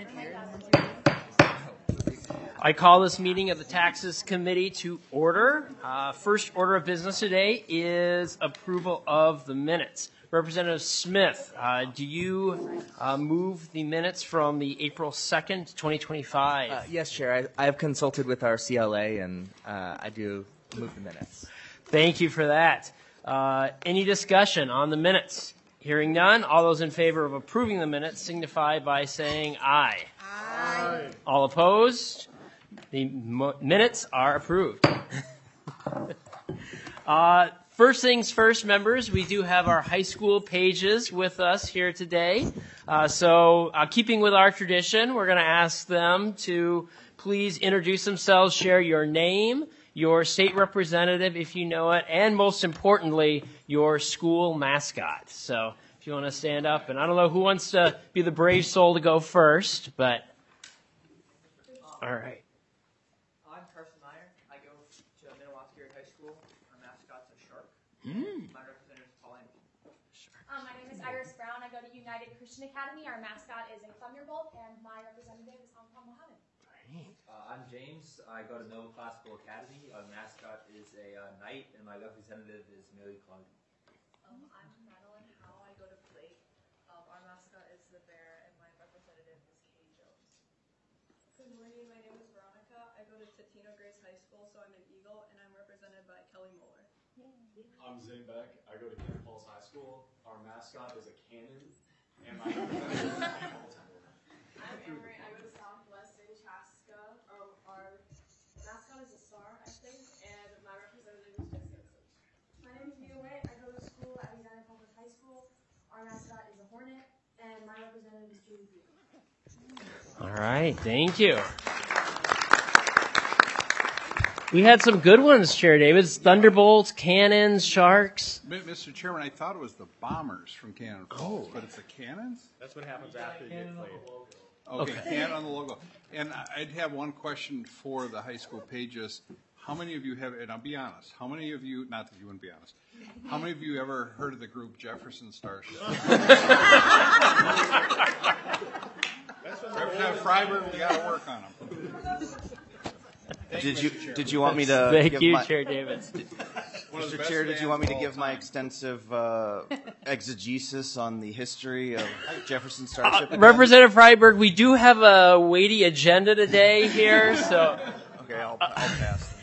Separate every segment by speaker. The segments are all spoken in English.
Speaker 1: I call this meeting of the Taxes Committee to order. First order of business today is approval of the minutes. Representative Smith, do you move the minutes from the April 2nd, 2025?
Speaker 2: Yes, Chair. I have consulted with our CLA, and I do move the minutes.
Speaker 1: Thank you for that. Any discussion on the minutes? Hearing none, all those in favor of approving the minutes signify by saying aye.
Speaker 3: Aye.
Speaker 1: All opposed? The minutes are approved. First things first, members, we do have our high school pages with us here today. So keeping with our tradition, we're going to ask them to please introduce themselves, share your name, your state representative if you know it, and most importantly, your school mascot. So if you want to stand up, and I don't know who wants to be the brave soul to go first, but all right.
Speaker 4: I'm Carson Meyer. I go to Minnewaska High School. Our mascot's a shark. My representative is Paul Anderson.
Speaker 3: My name is Iris Brown. I go to United Christian Academy. Our mascot is a thunderbolt, and my representative is Anupam Mohammed.
Speaker 5: I'm James. I go to Nova Classical Academy. Our mascot is a knight, and my representative is Mary Clark.
Speaker 6: I'm Madeline Howe. I go to Plate. Our mascot is the bear, and my representative is Katie Jones.
Speaker 7: Good morning. My name is Veronica. I go to Totino Grace High School, so I'm an Eagle, and I'm represented by Kelly Moeller.
Speaker 8: I'm Zane Beck. I go to Ken Falls High School. Our mascot is a cannon, and my representative is Hamilton.
Speaker 6: I'm Emery. I go to Southwest in Chaska. Our mascot is a star, I think, and my representative is Jesse Simpson.
Speaker 3: My name is Mia Way. I go to school at Alexander Public High School. Our mascot is a hornet, and my representative is Julie Beal.
Speaker 1: All right, thank you. We had some good ones, Chair Davis. Thunderbolts, cannons, sharks.
Speaker 9: Mr. Chairman, I thought it was the bombers from Cannon Falls, but it's the cannons?
Speaker 8: That's what happens after you get played.
Speaker 9: Okay, cannon on the logo. And I'd have one question for the high school pages. How many of you have, and I'll be honest, how many of you, not that you wouldn't be honest, how many of you ever heard of the group Jefferson Starship? Representative Freiberg, we got to work on them.
Speaker 2: Did you want me to?
Speaker 1: Thank you, Chair Davis.
Speaker 2: Mr. Chair, did you want me to give my extensive exegesis on the history of Jefferson Starship?
Speaker 1: Representative Freiberg, we do have a weighty agenda today here, so.
Speaker 2: Okay, I'll pass.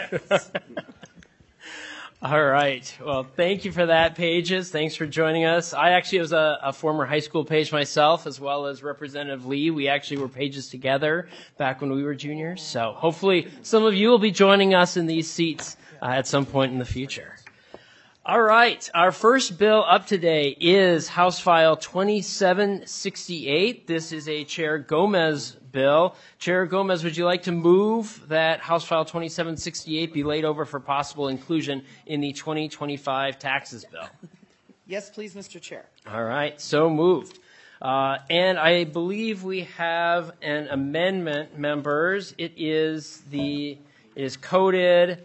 Speaker 1: All right. Well, thank you for that, Pages. Thanks for joining us. I actually was a former high school page myself, as well as Representative Lee. We actually were pages together back when we were juniors. So hopefully some of you will be joining us in these seats at some point in the future. All right. Our first bill up today is House File 2768. This is a Chair Gomez bill. Chair Gomez, would you like to move that House File 2768 be laid over for possible inclusion in the 2025 taxes bill?
Speaker 4: Yes, please, Mr. Chair.
Speaker 1: All right. So moved. And I believe we have an amendment, members. It is coded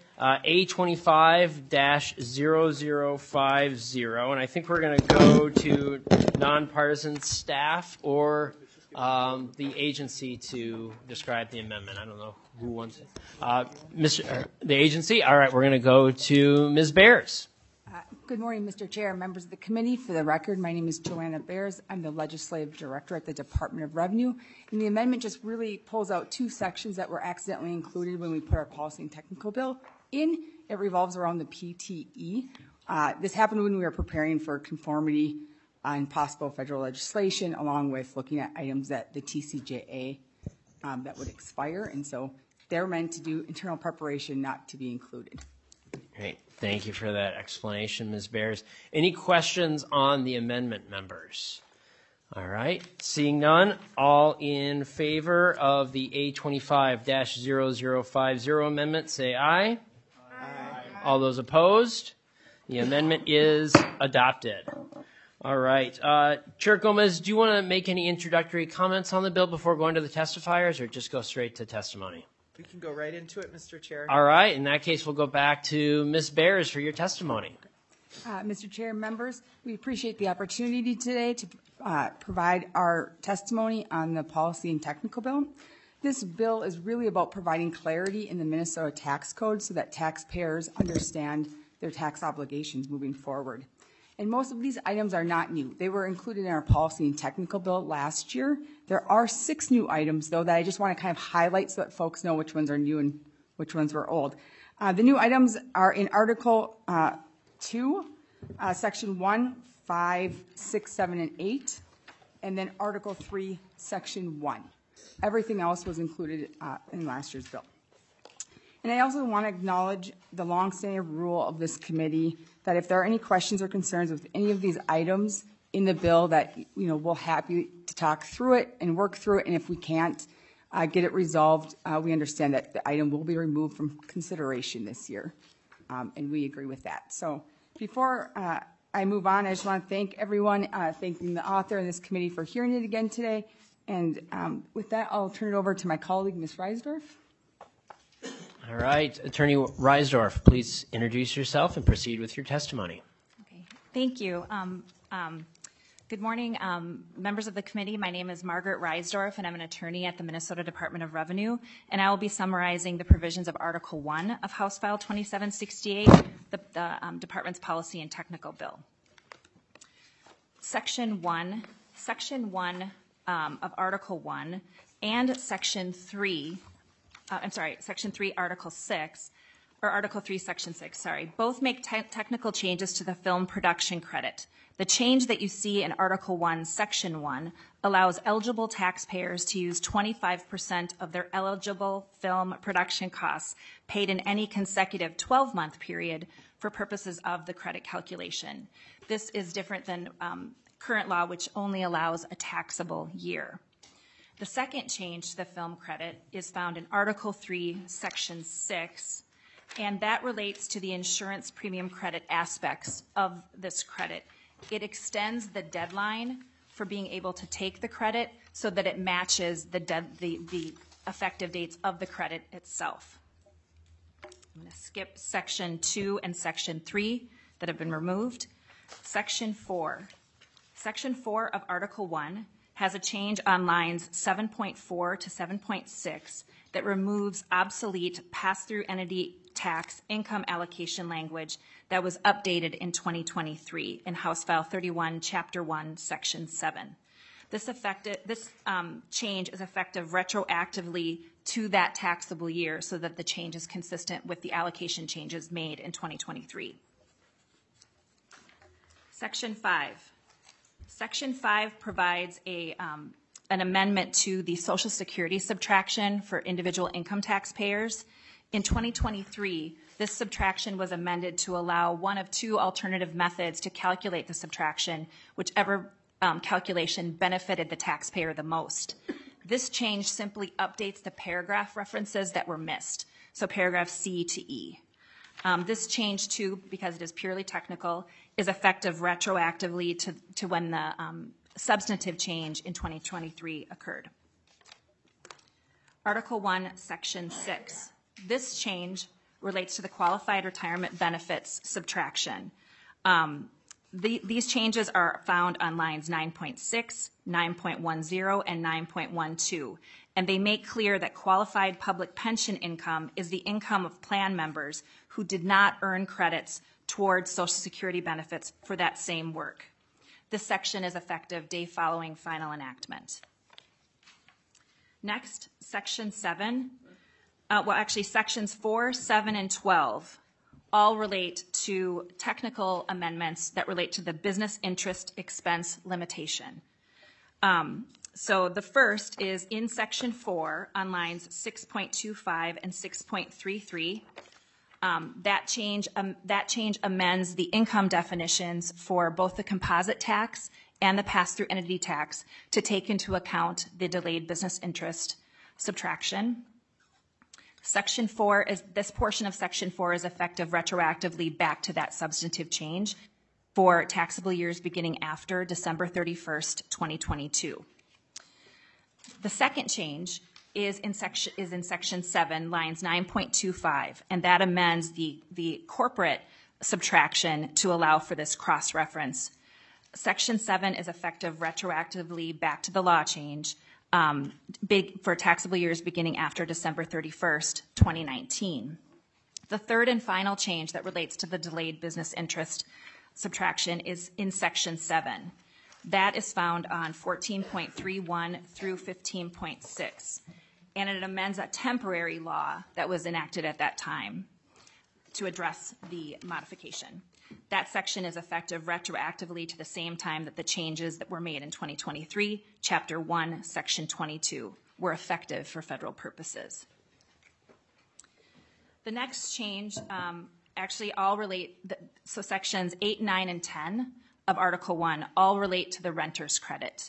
Speaker 1: A25-0050, and I think we're going to go to nonpartisan staff or the agency to describe the amendment. I don't know who wants it. The agency? All right, we're going to go to Ms. Bears.
Speaker 10: Good morning, Mr. Chair, members of the committee. For the record, my name is Joanna Bears. I'm the Legislative Director at the Department of Revenue. And the amendment just really pulls out two sections that were accidentally included when we put our policy and technical bill in. It revolves around the PTE. This happened when we were preparing for conformity on possible federal legislation, along with looking at items that the TCJA that would expire. And so they're meant to do internal preparation, not to be included.
Speaker 1: Great. Thank you for that explanation, Ms. Bears. Any questions on the amendment, members? All right. Seeing none, all in favor of the A25-0050 amendment, say aye. Aye. All those opposed? The amendment is adopted. All right. Chair Gomez, do you want to make any introductory comments on the bill before going to the testifiers, or just go straight to testimony?
Speaker 4: We can go right into it, Mr. Chair.
Speaker 1: All right. In that case, we'll go back to Ms. Bears for your testimony.
Speaker 10: Mr. Chair, members, we appreciate the opportunity today to provide our testimony on the policy and technical bill. This bill is really about providing clarity in the Minnesota tax code so that taxpayers understand their tax obligations moving forward. And most of these items are not new. They were included in our policy and technical bill last year. There are 6 new items, though, that I just want to kind of highlight so that folks know which ones are new and which ones were old. The new items are in Article 2, Section 1, 5, 6, 7, and 8, and then Article 3, Section 1. Everything else was included in last year's bill. And I also want to acknowledge the longstanding rule of this committee that if there are any questions or concerns with any of these items in the bill, that we're happy to talk through it and work through it. And if we can't get it resolved, we understand that the item will be removed from consideration this year, and we agree with that. So before I move on, I just want to thank everyone, thanking the author and this committee for hearing it again today. And with that, I'll turn it over to my colleague, Ms. Reisdorf.
Speaker 1: All right, Attorney Reisdorf, please introduce yourself and proceed with your testimony.
Speaker 11: Okay, thank you. Good morning, members of the committee. My name is Margaret Reisdorf, and I'm an attorney at the Minnesota Department of Revenue, and I will be summarizing the provisions of Article 1 of House File 2768, the department's policy and technical bill. Section 1 of Article 1 and Section 3, Section 3, Article 6, or Article 3, Section 6, both make technical changes to the film production credit. The change that you see in Article 1, Section 1 allows eligible taxpayers to use 25% of their eligible film production costs paid in any consecutive 12-month period for purposes of the credit calculation. This is different than current law, which only allows a taxable year. The second change to the film credit is found in Article 3, Section 6, and that relates to the insurance premium credit aspects of this credit. It extends the deadline for being able to take the credit so that it matches the effective dates of the credit itself. I'm going to skip Section 2 and Section 3 that have been removed. Section 4. Section 4 of Article 1 has a change on lines 7.4 to 7.6 that removes obsolete pass-through entity tax income allocation language that was updated in 2023 in House File 31, Chapter 1, Section 7. This change is effective retroactively to that taxable year so that the change is consistent with the allocation changes made in 2023. Section 5. Section 5 provides an amendment to the Social Security subtraction for individual income taxpayers. In 2023, this subtraction was amended to allow one of 2 alternative methods to calculate the subtraction, whichever calculation benefited the taxpayer the most. This change simply updates the paragraph references that were missed, so paragraph C to E. This change, too, because it is purely technical, is effective retroactively to when the substantive change in 2023 occurred. Article 1, Section 6. This change relates to the qualified retirement benefits subtraction. These changes are found on lines 9.6, 9.10, and 9.12, and they make clear that qualified public pension income is the income of plan members who did not earn credits towards Social Security benefits for that same work. This section is effective day following final enactment. Next, Section 7. Sections 4, 7, and 12 all relate to technical amendments that relate to the business interest expense limitation. So the first is in Section 4 on lines 6.25 and 6.33. That change amends the income definitions for both the composite tax and the pass-through entity tax to take into account the delayed business interest subtraction. Section 4 this portion of Section 4 is effective retroactively back to that substantive change for taxable years beginning after December 31st, 2022. The second change is in Section 7, lines 9.25, and that amends the corporate subtraction to allow for this cross-reference. Section 7 is effective retroactively back to the law change for taxable years beginning after December 31st, 2019. The third and final change that relates to the delayed business interest subtraction is in Section 7. That is found on 14.31 through 15.6, and it amends a temporary law that was enacted at that time to address the modification. That section is effective retroactively to the same time that the changes that were made in 2023, Chapter 1, Section 22, were effective for federal purposes. The next change actually all relate, so Sections 8, 9, and 10 of Article 1 all relate to the renter's credit.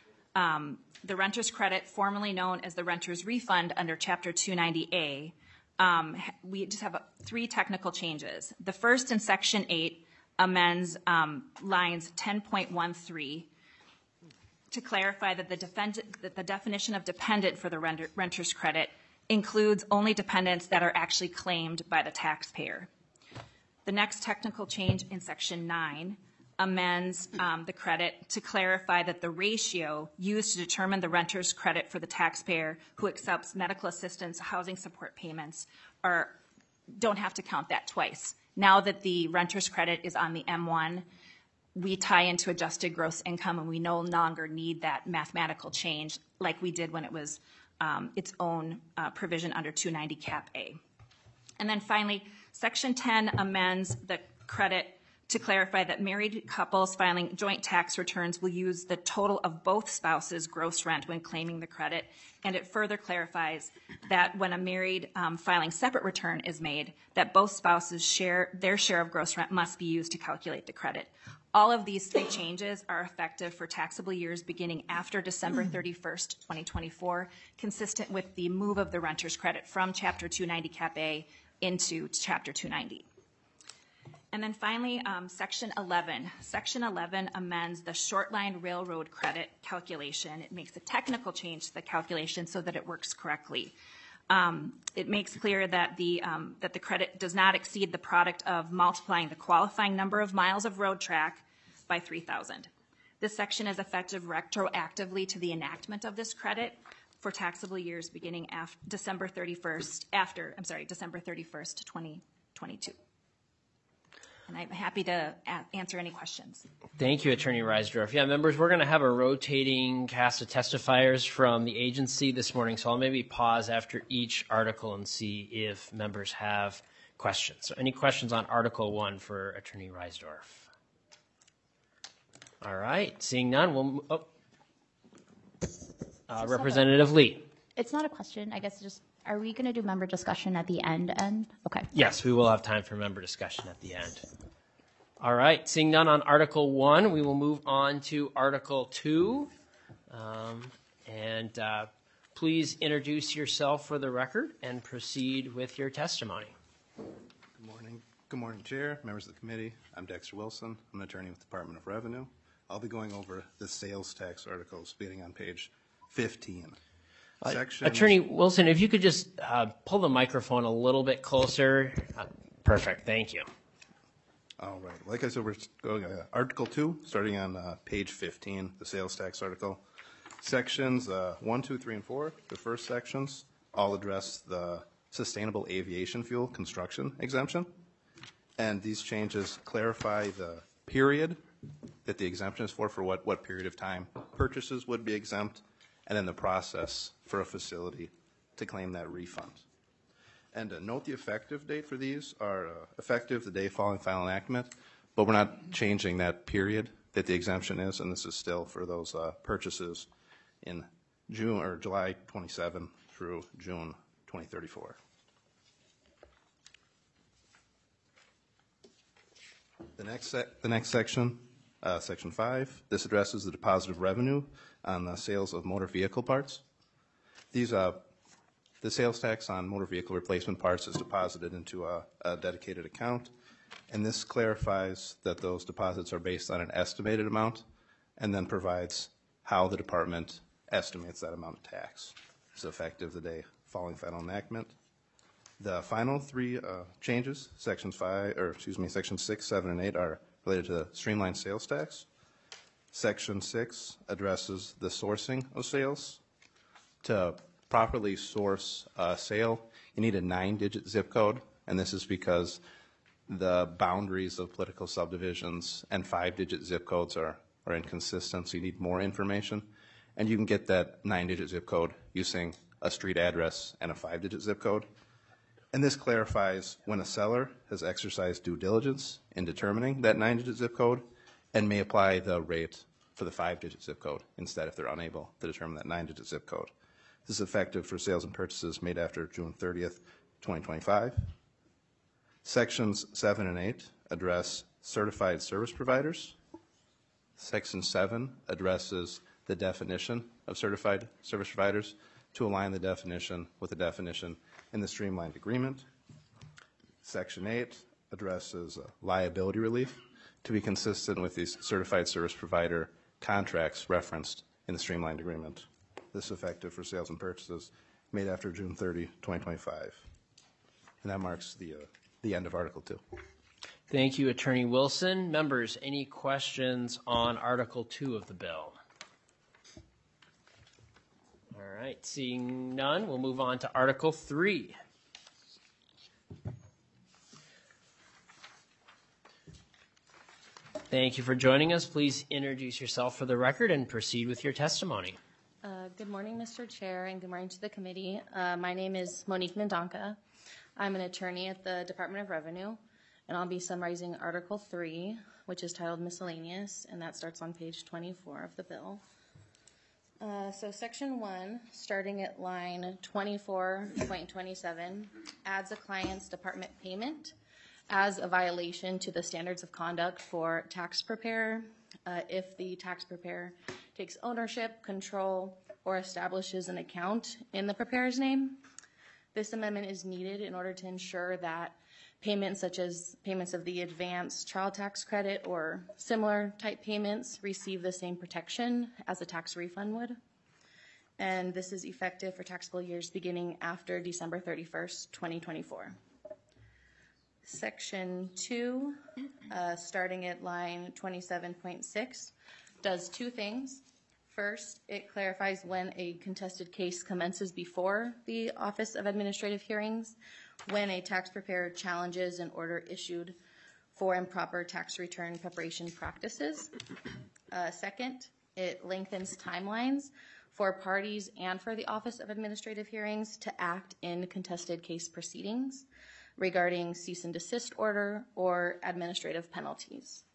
Speaker 11: The renter's credit, formerly known as the renter's refund under Chapter 290A, we just have 3 technical changes. The first in Section 8 amends lines 10.13 to clarify that the definition of dependent for the renter's credit includes only dependents that are actually claimed by the taxpayer. The next technical change in Section 9 amends the credit to clarify that the ratio used to determine the renter's credit for the taxpayer who accepts medical assistance, housing support payments, don't have to count that twice. Now that the renter's credit is on the M1, we tie into adjusted gross income, and we no longer need that mathematical change like we did when it was its own provision under 290 Cap A. And then finally, Section 10 amends the credit to clarify that married couples filing joint tax returns will use the total of both spouses' gross rent when claiming the credit, and it further clarifies that when a married filing separate return is made, that both spouses their share of gross rent must be used to calculate the credit. All of these 3 changes are effective for taxable years beginning after December 31st, 2024, consistent with the move of the renter's credit from Chapter 290 Cap A into Chapter 290. And then finally, Section 11. Section 11 amends the short line railroad credit calculation. It makes a technical change to the calculation so that it works correctly. It makes clear that the credit does not exceed the product of multiplying the qualifying number of miles of road track by 3,000. This section is effective retroactively to the enactment of this credit for taxable years beginning after December 31st, 2022. And I'm happy to answer any questions.
Speaker 1: Thank you, Attorney Reisdorf. Yeah, members, we're going to have a rotating cast of testifiers from the agency this morning, so I'll maybe pause after each article and see if members have questions. So any questions on Article 1 for Attorney Reisdorf? All right, seeing none, Representative Lee.
Speaker 12: It's not a question, I guess just, are we going to do member discussion at the end? Okay.
Speaker 1: Yes, we will have time for member discussion at the end. All right, seeing none on Article 1, we will move on to Article 2. Please introduce yourself for the record and proceed with your testimony.
Speaker 13: Good morning. Good morning, Chair, members of the committee. I'm Dexter Wilson. I'm an attorney with the Department of Revenue. I'll be going over the sales tax articles beginning on page 15.
Speaker 1: Attorney Wilson, if you could just pull the microphone a little bit closer. Perfect, thank you.
Speaker 13: All right. Like I said, we're going Article 2, starting on page 15, the sales tax article. Sections 1, 2, 3, and 4, the first sections, all address the sustainable aviation fuel construction exemption. And these changes clarify the period that the exemption is for what period of time purchases would be exempt, and then the process for a facility to claim that refund. And note the effective date for these are effective the day following final enactment, but we're not changing that period that the exemption is, and this is still for those purchases in June or July 27 through June 2034. The next section, Section 5, this addresses the deposit of revenue on the sales of motor vehicle parts. The sales tax on motor vehicle replacement parts is deposited into a dedicated account, and this clarifies that those deposits are based on an estimated amount and then provides how the department estimates that amount of tax. It's effective the day following final enactment. The final three changes, sections 6, 7, and 8, are related to the streamlined sales tax. Section 6 addresses the sourcing of sales. To properly source a sale, you need a 9-digit zip code, and this is because the boundaries of political subdivisions and 5-digit zip codes are inconsistent, so you need more information. And you can get that 9-digit zip code using a street address and a 5-digit zip code. And this clarifies when a seller has exercised due diligence in determining that 9-digit zip code and may apply the rate for the 5-digit zip code instead if they're unable to determine that 9-digit zip code. This is effective for sales and purchases made after June 30th, 2025. Sections 7 and 8 address certified service providers. Section 7 addresses the definition of certified service providers to align the definition with the definition in the streamlined agreement. Section 8 addresses liability relief to be consistent with these certified service provider contracts referenced in the streamlined agreement. This is effective for sales and purchases made after June 30, 2025. And that marks the end of Article 2.
Speaker 1: Thank you, Attorney Wilson. Members, any questions on Article 2 of the bill? All right, seeing none, we'll move on to Article 3. Thank you for joining us. Please introduce yourself for the record and proceed with your testimony.
Speaker 14: Good morning, Mr. Chair, and good morning to the committee. My name is Monique Mendonca. I'm an attorney at the Department of Revenue, and I'll be summarizing Article 3, which is titled Miscellaneous, and that starts on page 24 of the bill. So Section 1, starting at line 24.27, adds a client's department payment as a violation to the standards of conduct for tax preparer if the tax preparer takes ownership, control, or establishes an account in the preparer's name. This amendment is needed in order to ensure that payments such as payments of the advanced child tax credit or similar type payments receive the same protection as a tax refund would. And this is effective for taxable years beginning after December 31st, 2024. Section 2, starting at line 27.6, does two things. First, it clarifies when a contested case commences before the Office of Administrative Hearings, when a tax preparer challenges an order issued for improper tax return preparation practices. Second, it lengthens timelines for parties and for the Office of Administrative Hearings to act in contested case proceedings regarding cease and desist order or administrative penalties.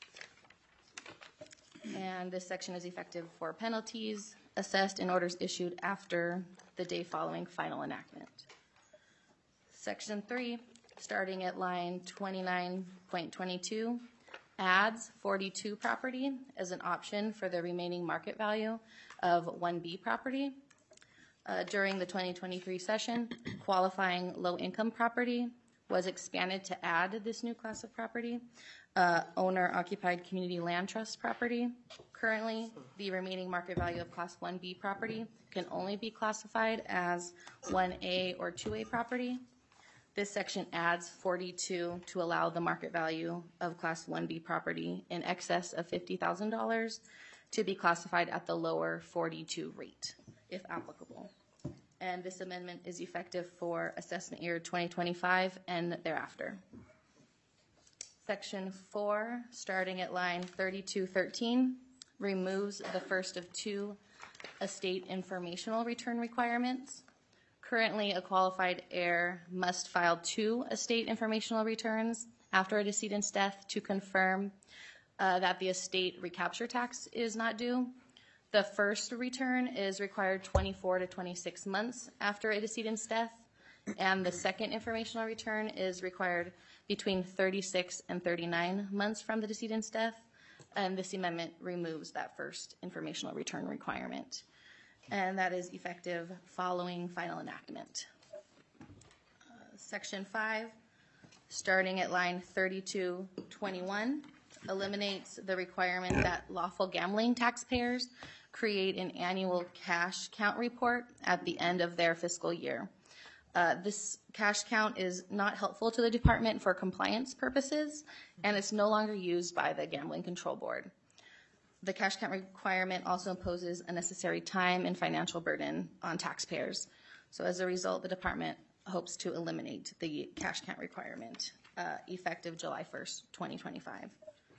Speaker 14: And this section is effective for penalties assessed in orders issued after the day following final enactment. Section 3, starting at line 29.22, adds 42 property as an option for the remaining market value of 1B property. During the 2023 session, qualifying low-income property was expanded to add this new class of property, owner-occupied community land trust property. Currently, the remaining market value of Class 1B property can only be classified as 1A or 2A property. This section adds 42 to allow the market value of Class 1B property in excess of $50,000 to be classified at the lower 42 rate, if applicable. And this amendment is effective for assessment year 2025 and thereafter. Section 4, starting at line 3213, removes the first of two estate informational return requirements. Currently, a qualified heir must file 2 estate informational returns after a decedent's death to confirm that the estate recapture tax is not due. The first return is required 24 to 26 months after a decedent's death, and the second informational return is required between 36 and 39 months from the decedent's death, and this amendment removes that first informational return requirement, and that is effective following final enactment. Section 5, starting at line 3221, eliminates the requirement that lawful gambling taxpayers create an annual cash count report at the end of their fiscal year. This cash count is not helpful to the department for compliance purposes, and it's no longer used by the Gambling Control Board. The cash count requirement also imposes unnecessary time and financial burden on taxpayers. So as a result, the department hopes to eliminate the cash count requirement effective July 1st, 2025.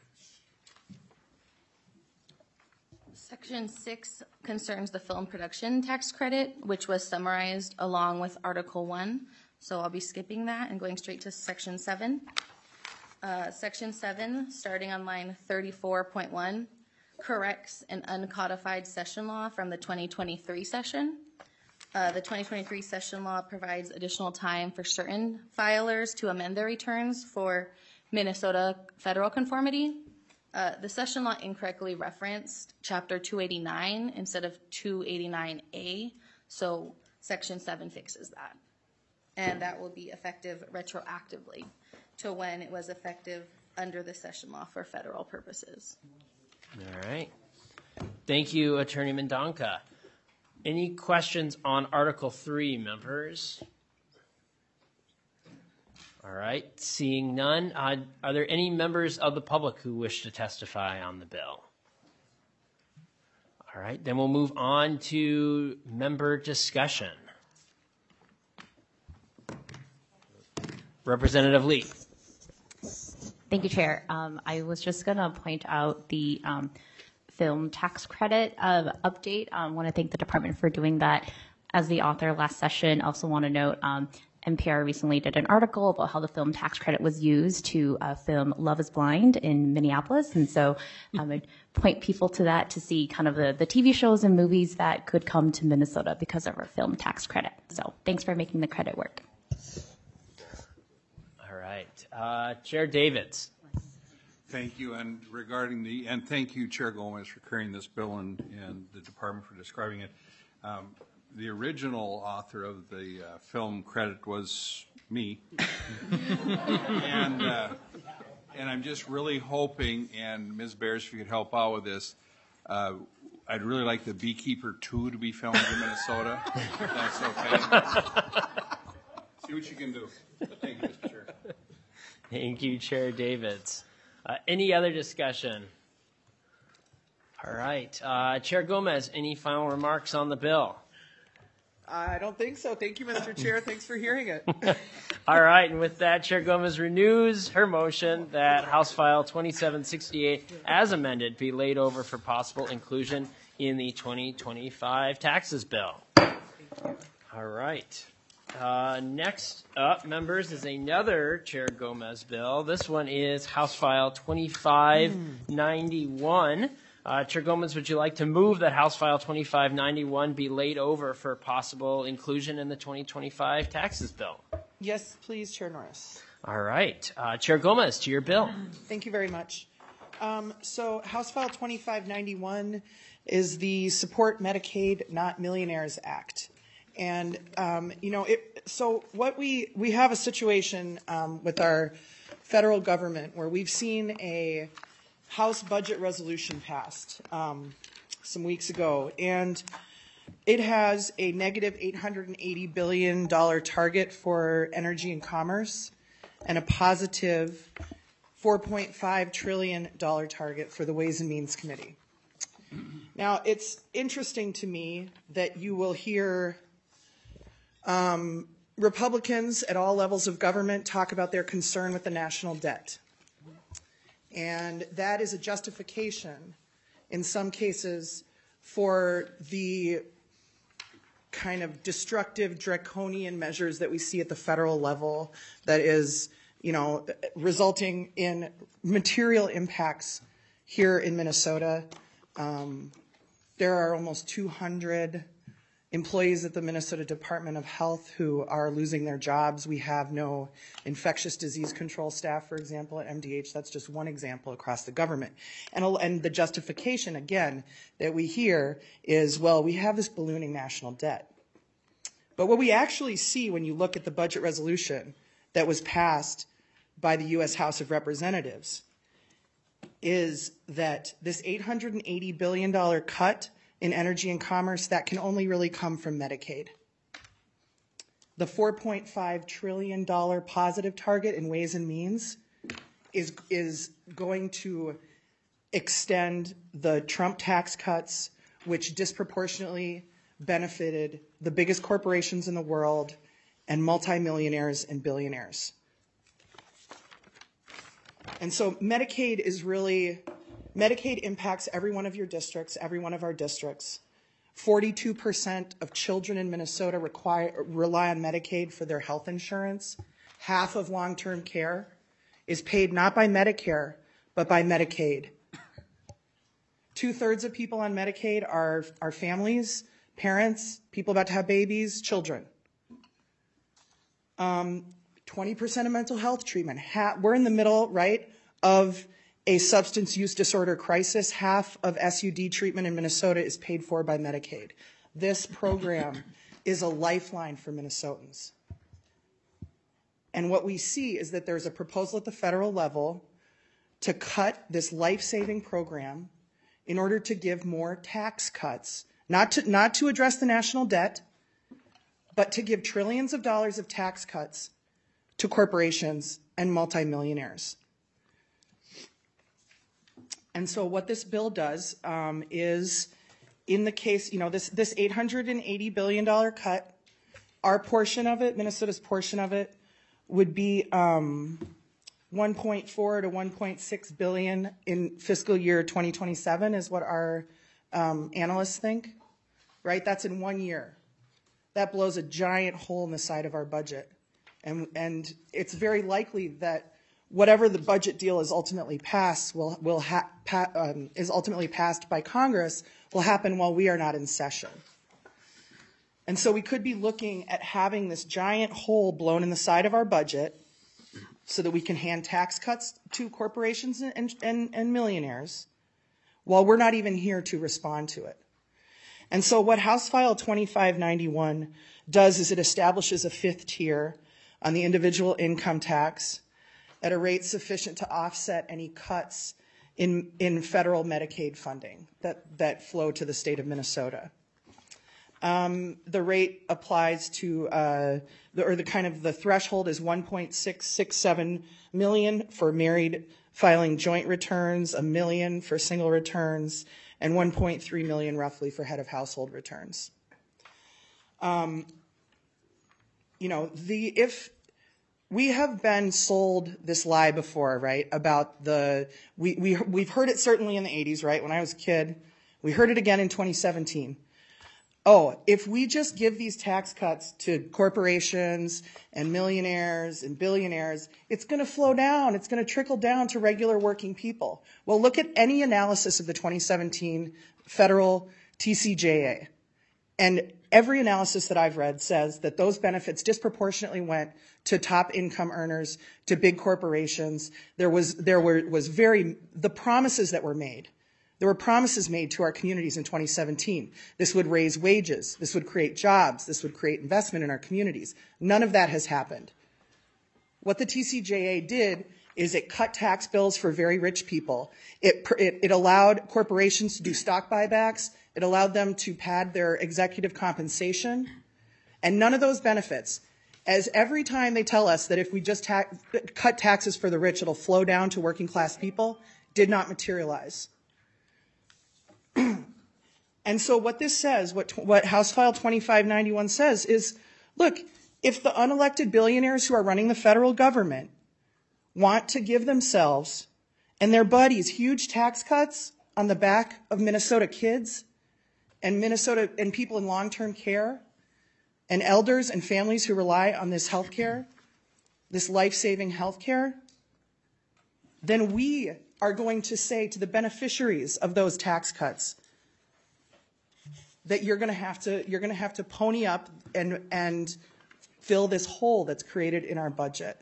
Speaker 14: Section 6 concerns the film production tax credit, which was summarized along with Article 1. So I'll be skipping that and going straight to Section 7. Section 7, starting on line 34.1, corrects an uncodified session law from the 2023 session. The 2023 session law provides additional time for certain filers to amend their returns for Minnesota federal conformity. The session law incorrectly referenced Chapter 289 instead of 289A, so Section 7 fixes that. And that will be effective retroactively to when it was effective under the session law for federal purposes.
Speaker 1: All right. Thank you, Attorney Mendonca. Any questions on Article 3, members? All right. Seeing none, are there any members of the public who wish to testify on the bill? All right. Then we'll move on to member discussion. Representative Lee.
Speaker 12: Thank you, Chair. I was just going to point out the film tax credit update. I want to thank the department for doing that. As the author last session, also want to note NPR recently did an article about how the film tax credit was used to film Love is Blind in Minneapolis. And so I'd point people to that to see kind of the TV shows and movies that could come to Minnesota because of our film tax credit. So thanks for making the credit work.
Speaker 1: All right. Chair Davids.
Speaker 9: Thank you, and thank you, Chair Gomez, for carrying this bill and the department for describing it. The original author of the film credit was me, and I'm just really hoping, and Ms. Bears, if you could help out with this, I'd really like The Beekeeper 2 to be filmed in Minnesota, if that's okay. See what you can do. Thank you, Mr. Chair.
Speaker 1: Thank you, Chair Davids. Any other discussion? All right. Chair Gomez, any final remarks on the bill?
Speaker 15: I don't think so. Thank you, Mr. Chair. Thanks for hearing it.
Speaker 1: All right. And with that, Chair Gomez renews her motion that House File 2768, as amended, be laid over for possible inclusion in the 2025 taxes bill. All right. Next up, members, is another Chair Gomez bill. This one is House File 2591. Chair Gomez, would you like to move that House File 2591 be laid over for possible inclusion in the 2025 taxes bill?
Speaker 15: Yes, please, Chair Norris.
Speaker 1: All right. Chair Gomez, to your bill.
Speaker 15: Thank you very much. So House File 2591 is the Support Medicaid Not Millionaires Act. And, so what we have a situation with our federal government where we've seen a House budget resolution passed some weeks ago, and it has a negative $880 billion target for energy and commerce and a positive $4.5 trillion target for the Ways and Means Committee. Now, it's interesting to me that you will hear Republicans at all levels of government talk about their concern with the national debt. And that is a justification, in some cases, for the kind of destructive, draconian measures that we see at the federal level that is, resulting in material impacts here in Minnesota. There are almost 200 employees at the Minnesota Department of Health who are losing their jobs. We have no infectious disease control staff, for example, at MDH. That's just one example across the government. And the justification, again, that we hear is, well, we have this ballooning national debt. But what we actually see when you look at the budget resolution that was passed by the U.S. House of Representatives is that this $880 billion cut in energy and commerce, that can only really come from Medicaid. the $4.5 trillion positive target in Ways and Means is going to extend the Trump tax cuts, which disproportionately benefited the biggest corporations in the world and multimillionaires and billionaires. And so Medicaid impacts every one of your districts, every one of our districts. 42% of children in Minnesota rely on Medicaid for their health insurance. Half of long-term care is paid not by Medicare, but by Medicaid. 2/3 of people on Medicaid are families, parents, people about to have babies, children. 20% of mental health treatment. We're in the middle, right, of a substance use disorder crisis. Half of SUD treatment in Minnesota is paid for by Medicaid. This program is a lifeline for Minnesotans. And what we see is that there's a proposal at the federal level to cut this life-saving program in order to give more tax cuts, not to address the national debt, but to give trillions of dollars of tax cuts to corporations and multimillionaires. And so what this bill does is, in the case, this $880 billion cut, our portion of it, Minnesota's portion of it, would be 1.4 to 1.6 billion in fiscal year 2027 is what our analysts think, right? That's in 1 year. That blows a giant hole in the side of our budget. And it's very likely that whatever the budget deal is ultimately passed is ultimately passed by Congress will happen while we are not in session. And so we could be looking at having this giant hole blown in the side of our budget so that we can hand tax cuts to corporations and millionaires while we're not even here to respond to it. And so what House File 2591 does is it establishes a fifth tier on the individual income tax at a rate sufficient to offset any cuts in federal Medicaid funding that flow to the state of Minnesota. The rate applies to, the threshold is 1.667 million for married filing joint returns, $1 million for single returns, and 1.3 million roughly for head of household returns. If we have been sold this lie before, right, about we've heard it certainly in the 80s, right, when I was a kid. We heard it again in 2017. Oh, if we just give these tax cuts to corporations and millionaires and billionaires, it's going to flow down. It's going to trickle down to regular working people. Well, look at any analysis of the 2017 federal TCJA. And every analysis that I've read says that those benefits disproportionately went to top income earners, to big corporations. The promises that were made. There were promises made to our communities in 2017. This would raise wages. This would create jobs. This would create investment in our communities. None of that has happened. What the TCJA did is it cut tax bills for very rich people. It allowed corporations to do stock buybacks. It allowed them to pad their executive compensation. And none of those benefits, as every time they tell us that if we just cut taxes for the rich, it'll flow down to working class people, did not materialize. And so what this says, what House File 2591 says is, look, if the unelected billionaires who are running the federal government want to give themselves and their buddies huge tax cuts on the back of Minnesota kids and people in long-term care and elders and families who rely on this health care, this life-saving health care, then we are going to say to the beneficiaries of those tax cuts that you're going to have to pony up and fill this hole that's created in our budget.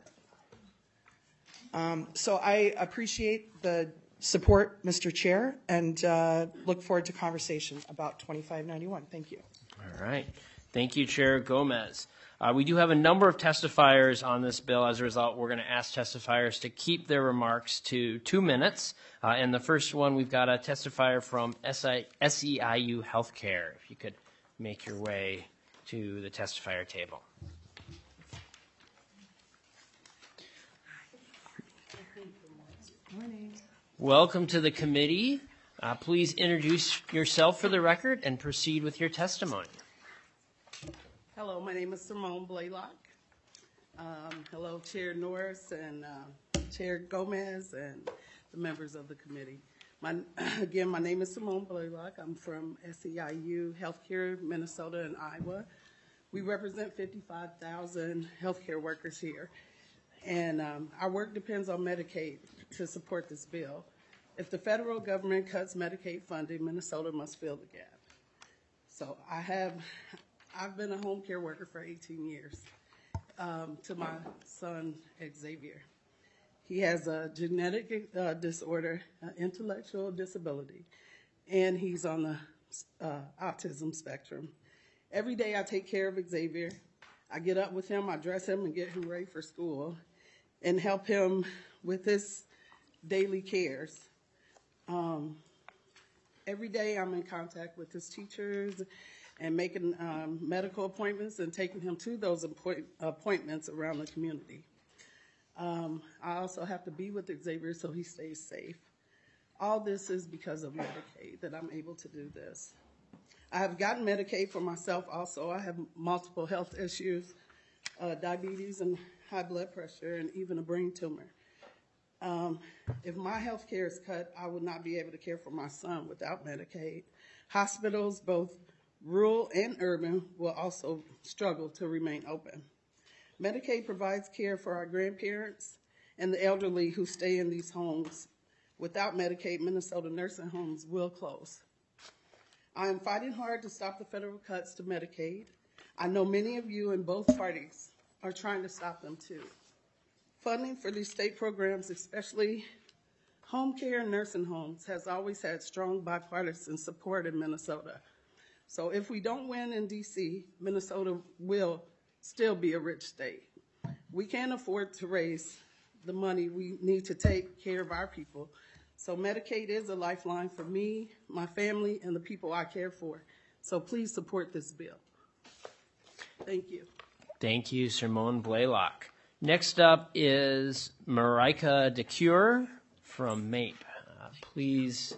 Speaker 15: So I appreciate the support, Mr. Chair, and look forward to conversation about 2591. Thank you.
Speaker 1: All right. Thank you, Chair Gomez. We do have a number of testifiers on this bill. As a result, we're going to ask testifiers to keep their remarks to 2 minutes. And the first one, we've got a testifier from SEIU Healthcare. If you could make your way to the testifier table.
Speaker 16: Morning.
Speaker 1: Welcome to the committee. Please introduce yourself for the record and proceed with your testimony.
Speaker 16: Hello, my name is Simone Blaylock. Hello, Chair Norris and Chair Gomez and the members of the committee. Again, my name is Simone Blaylock. I'm from SEIU Healthcare, Minnesota and Iowa. We represent 55,000 healthcare workers here. And our work depends on Medicaid to support this bill. If the federal government cuts Medicaid funding, Minnesota must fill the gap. So I've been a home care worker for 18 years to my son, Xavier. He has a genetic disorder, intellectual disability, and he's on the autism spectrum. Every day I take care of Xavier. I get up with him, I dress him and get him ready for school and help him with his daily cares. Every day I'm in contact with his teachers and making medical appointments and taking him to those appointments around the community. I also have to be with Xavier so he stays safe. All this is because of Medicaid that I'm able to do this. I have gotten Medicaid for myself also. I have multiple health issues, diabetes and high blood pressure and even a brain tumor. If my health care is cut, I would not be able to care for my son without Medicaid. Hospitals, both rural and urban, will also struggle to remain open. Medicaid provides care for our grandparents and the elderly who stay in these homes. Without Medicaid, Minnesota nursing homes will close. I am fighting hard to stop the federal cuts to Medicaid. I know many of you in both parties are trying to stop them too. Funding for these state programs, especially home care and nursing homes, has always had strong bipartisan support in Minnesota. So if we don't win in DC, Minnesota will still be a rich state. We can't afford to raise the money we need to take care of our people. So Medicaid is a lifeline for me, my family, and the people I care for. So please support this bill. Thank you.
Speaker 1: Thank you, Simone Blaylock. Next up is Marika DeCure from MAPE. Please.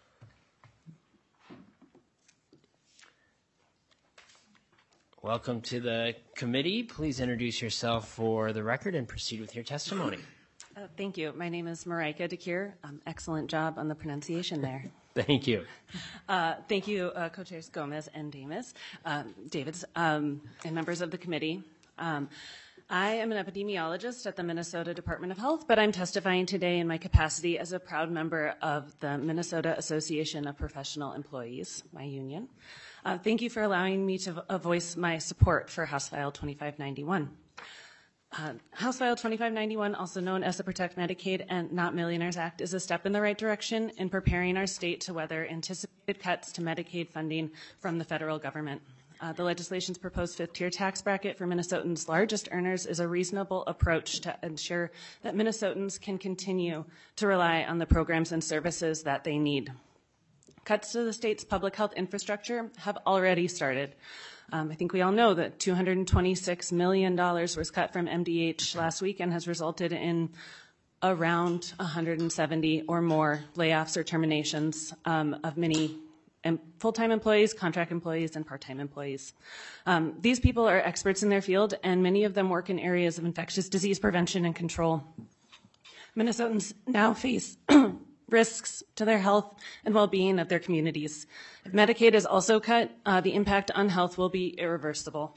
Speaker 1: Welcome to the committee. Please introduce yourself for the record and proceed with your testimony.
Speaker 17: Thank you. My name is Marika DeCure. Excellent job on the pronunciation there.
Speaker 1: Thank you.
Speaker 17: Thank you, Co-Chairs Gomez and Davids, and members of the committee. I am an epidemiologist at the Minnesota Department of Health, but I'm testifying today in my capacity as a proud member of the Minnesota Association of Professional Employees, my union. Thank you for allowing me to voice my support for House File 2591. House File 2591, also known as the Protect Medicaid and Not Millionaires Act, is a step in the right direction in preparing our state to weather anticipated cuts to Medicaid funding from the federal government. The legislation's proposed fifth-tier tax bracket for Minnesotans' largest earners is a reasonable approach to ensure that Minnesotans can continue to rely on the programs and services that they need. Cuts to the state's public health infrastructure have already started. I think we all know that $226 million was cut from MDH last week and has resulted in around 170 or more layoffs or terminations of many full-time employees, contract employees, and part-time employees. These people are experts in their field, and many of them work in areas of infectious disease prevention and control. Minnesotans now face risks to their health and well-being of their communities. If Medicaid is also cut, the impact on health will be irreversible.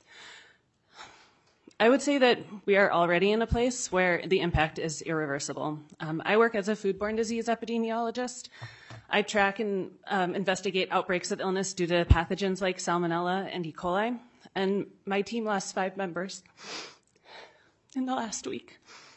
Speaker 17: I would say that we are already in a place where the impact is irreversible. I work as a foodborne disease epidemiologist. I track and investigate outbreaks of illness due to pathogens like Salmonella and E. coli, and my team lost 5 members in the last week.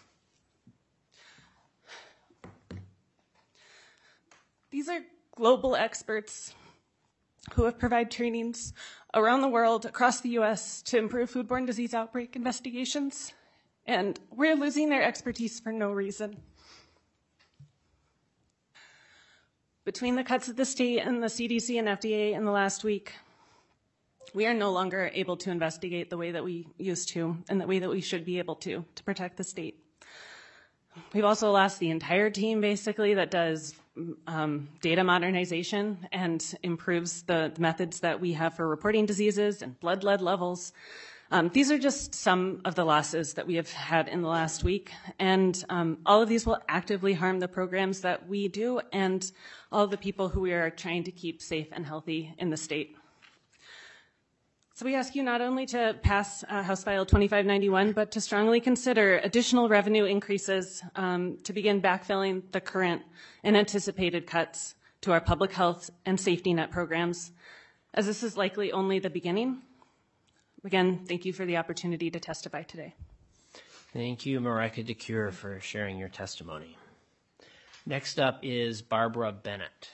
Speaker 17: These are global experts who have provided trainings around the world, across the U.S., to improve foodborne disease outbreak investigations, and we're losing their expertise for no reason. Between the cuts at the state and the CDC and FDA in the last week, we are no longer able to investigate the way that we used to and the way that we should be able to protect the state. We've also lost the entire team, basically, that does data modernization and improves the methods that we have for reporting diseases and blood lead levels. These are just some of the losses that we have had in the last week, and all of these will actively harm the programs that we do and all of the people who we are trying to keep safe and healthy in the state. So we ask you not only to pass House File 2591, but to strongly consider additional revenue increases to begin backfilling the current and anticipated cuts to our public health and safety net programs, as this is likely only the beginning. Again, thank you for the opportunity to testify today.
Speaker 1: Thank you, Marika DeCure, for sharing your testimony. Next up is Barbara Bennett.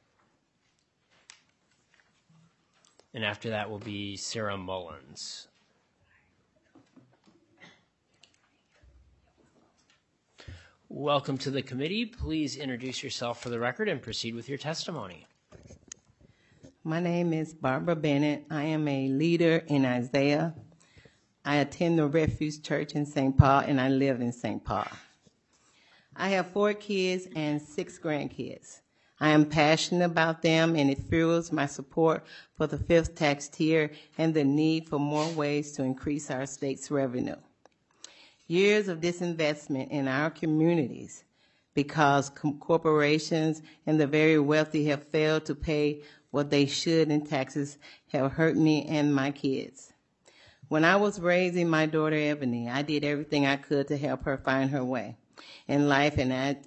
Speaker 1: And after that will be Sarah Mullins. Welcome to the committee. Please introduce yourself for the record and proceed with your testimony.
Speaker 18: My name is Barbara Bennett. I am a leader in Isaiah. I attend the Refuge Church in St. Paul, and I live in St. Paul. I have 4 kids and 6 grandkids. I am passionate about them, and it fuels my support for the 5th tax tier and the need for more ways to increase our state's revenue. Years of disinvestment in our communities because corporations and the very wealthy have failed to pay what they should in taxes have hurt me and my kids. When I was raising my daughter Ebony, I did everything I could to help her find her way in life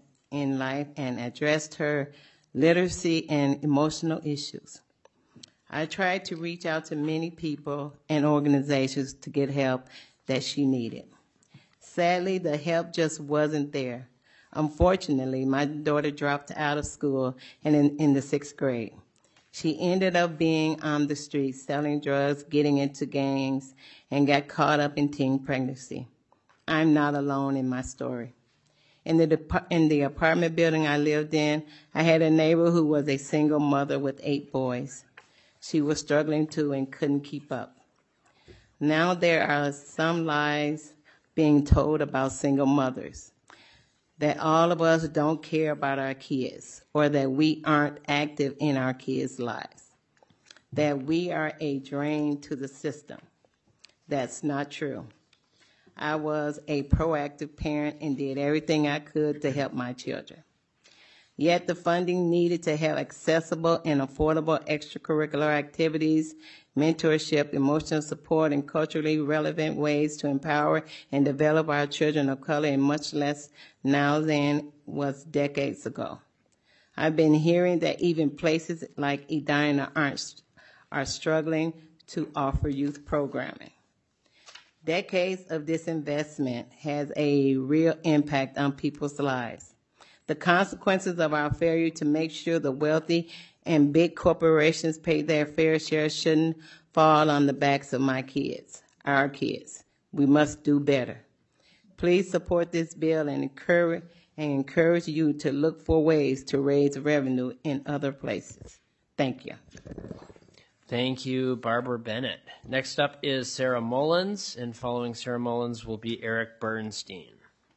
Speaker 18: and addressed her literacy and emotional issues. I tried to reach out to many people and organizations to get help that she needed. Sadly, the help just wasn't there. Unfortunately, my daughter dropped out of school and in the 6th grade. She ended up being on the streets, selling drugs, getting into gangs, and got caught up in teen pregnancy. I'm not alone in my story. In the apartment building I lived in, I had a neighbor who was a single mother with 8 boys. She was struggling too and couldn't keep up. Now there are some lies being told about single mothers, that all of us don't care about our kids or that we aren't active in our kids' lives, that we are a drain to the system. That's not true. I was a proactive parent and did everything I could to help my children. Yet the funding needed to have accessible and affordable extracurricular activities, mentorship, emotional support, and culturally relevant ways to empower and develop our children of color in much less now than was decades ago. I've been hearing that even places like Edina are struggling to offer youth programming. Decades of disinvestment has a real impact on people's lives. The consequences of our failure to make sure the wealthy and big corporations pay their fair share shouldn't fall on the backs of my kids, our kids. We must do better. Please support this bill and encourage you to look for ways to raise revenue in other places. Thank you.
Speaker 1: Thank you, Barbara Bennett. Next up is Sarah Mullins, and following Sarah Mullins will be Eric Bernstein.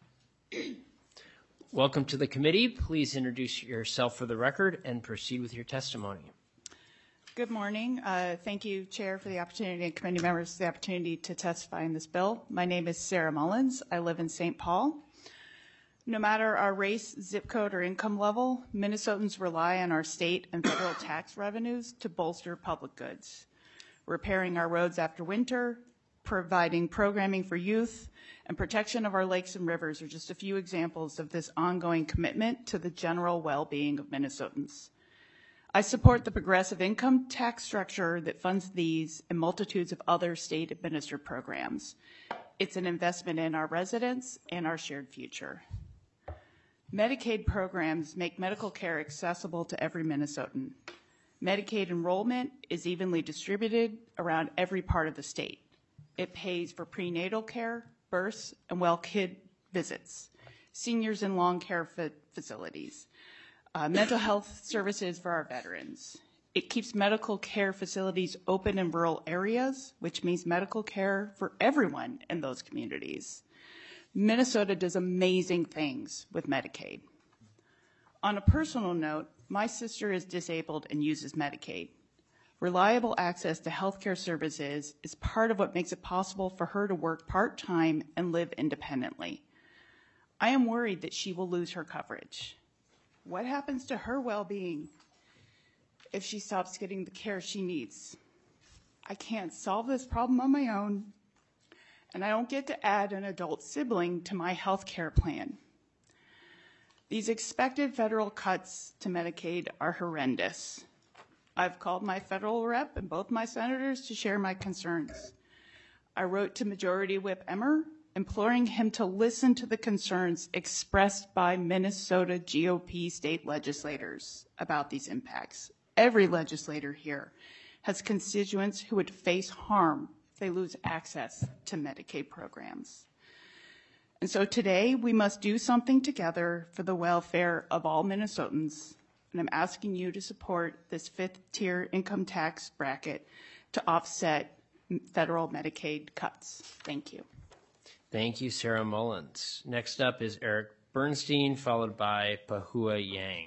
Speaker 1: Welcome to the committee. Please introduce yourself for the record and proceed with your testimony.
Speaker 19: Good morning. Thank you, Chair, for the opportunity, and committee members for the opportunity to testify in this bill. My name is Sarah Mullins. I live in St. Paul. No matter our race, zip code, or income level, Minnesotans rely on our state and federal tax revenues to bolster public goods. Repairing our roads after winter, providing programming for youth, and protection of our lakes and rivers are just a few examples of this ongoing commitment to the general well-being of Minnesotans. I support the progressive income tax structure that funds these and multitudes of other state-administered programs. It's an investment in our residents and our shared future. Medicaid programs make medical care accessible to every Minnesotan. Medicaid enrollment is evenly distributed around every part of the state. It pays for prenatal care, births, and well kid visits, seniors in long care facilities, mental health services for our veterans. It keeps medical care facilities open in rural areas, which means medical care for everyone in those communities. Minnesota does amazing things with Medicaid. On a personal note, my sister is disabled and uses Medicaid. Reliable access to healthcare services is part of what makes it possible for her to work part-time and live independently. I am worried that she will lose her coverage. What happens to her well-being if she stops getting the care she needs? I can't solve this problem on my own, and I don't get to add an adult sibling to my health care plan. These expected federal cuts to Medicaid are horrendous. I've called my federal rep and both my senators to share my concerns. I wrote to Majority Whip Emmer, imploring him to listen to the concerns expressed by Minnesota GOP state legislators about these impacts. Every legislator here has constituents who would face harm if they lose access to Medicaid programs. And so today we must do something together for the welfare of all Minnesotans, and I'm asking you to support this fifth-tier income tax bracket to offset federal Medicaid cuts. Thank you.
Speaker 1: Thank you, Sarah Mullins. Next up is Eric Bernstein, followed by Pahua Yang.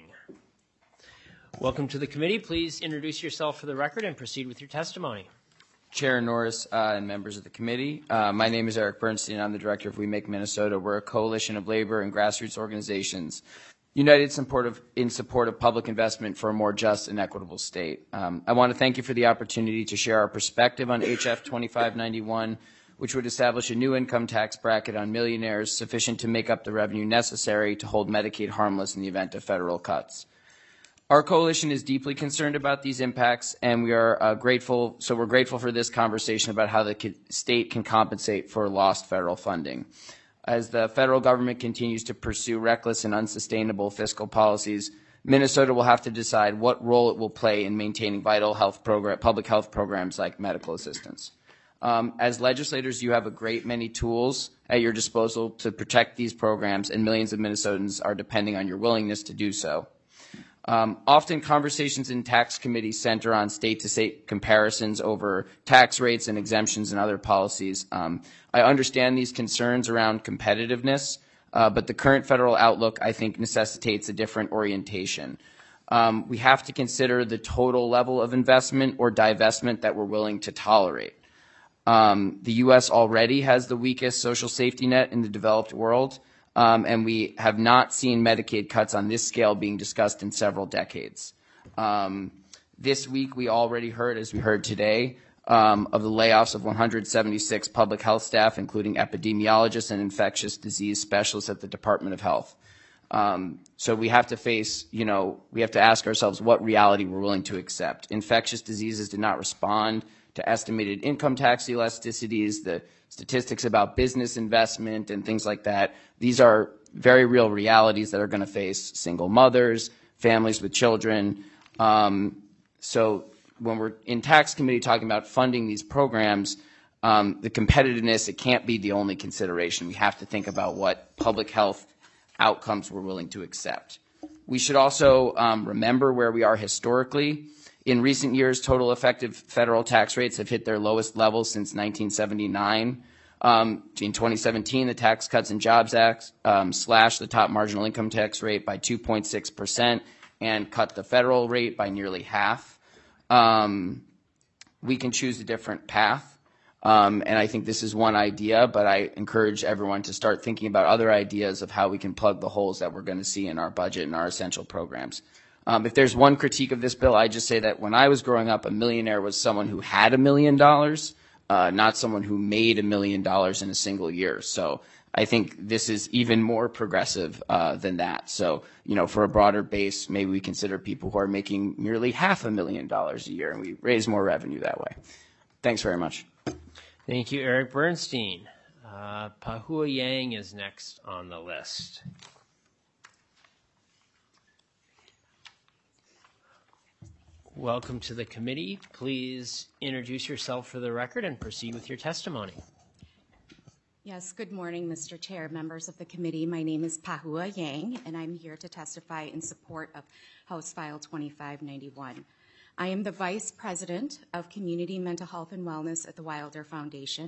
Speaker 1: Welcome to the committee. Please introduce yourself for the record and proceed with your testimony.
Speaker 20: Chair Norris and members of the committee, my name is Eric Bernstein. I'm the director of We Make Minnesota. We're a coalition of labor and grassroots organizations united in support of public investment for a more just and equitable state. I want to thank you for the opportunity to share our perspective on HF 2591, which would establish a new income tax bracket on millionaires sufficient to make up the revenue necessary to hold Medicaid harmless in the event of federal cuts. Our coalition is deeply concerned about these impacts, and we are grateful for this conversation about how the state can compensate for lost federal funding. As the federal government continues to pursue reckless and unsustainable fiscal policies, Minnesota will have to decide what role it will play in maintaining vital public health programs like medical assistance. As legislators, you have a great many tools at your disposal to protect these programs, and millions of Minnesotans are depending on your willingness to do so. Often conversations in tax committees center on state-to-state comparisons over tax rates and exemptions and other policies. I understand these concerns around competitiveness, but the current federal outlook, I think, necessitates a different orientation. We have to consider the total level of investment or divestment that we're willing to tolerate. The U.S. already has the weakest social safety net in the developed world. And we have not seen Medicaid cuts on this scale being discussed in several decades. This week, we already heard, as we heard today, of the layoffs of 176 public health staff, including epidemiologists and infectious disease specialists at the Department of Health. So we have to we have to ask ourselves what reality we're willing to accept. Infectious diseases did not respond to estimated income tax elasticities, the statistics about business investment and things like that. These are very real realities that are going to face single mothers, families with children. So when we're in tax committee talking about funding these programs, the competitiveness, it can't be the only consideration. We have to think about what public health outcomes we're willing to accept. We should also remember where we are historically. In recent years, total effective federal tax rates have hit their lowest levels since 1979. In 2017, the Tax Cuts and Jobs Act slashed the top marginal income tax rate by 2.6% and cut the federal rate by nearly half. We can choose a different path, and I think this is one idea, but I encourage everyone to start thinking about other ideas of how we can plug the holes that we're going to see in our budget and our essential programs. If there's one critique of this bill, I just say that when I was growing up, a millionaire was someone who had $1 million, not someone who made $1 million in a single year. So I think this is even more progressive than that. So, for a broader base, maybe we consider people who are making nearly $500,000 a year, and we raise more revenue that way. Thanks very much.
Speaker 1: Thank you, Eric Bernstein. Pahua Yang is next on the list. Welcome to the committee. Please introduce yourself for the record and proceed with your testimony.
Speaker 21: Yes, good morning, Mr. Chair, members of the committee. My name is Pahua Yang, and I'm here to testify in support of House File 2591. I am the Vice President of Community Mental Health and Wellness at the Wilder Foundation.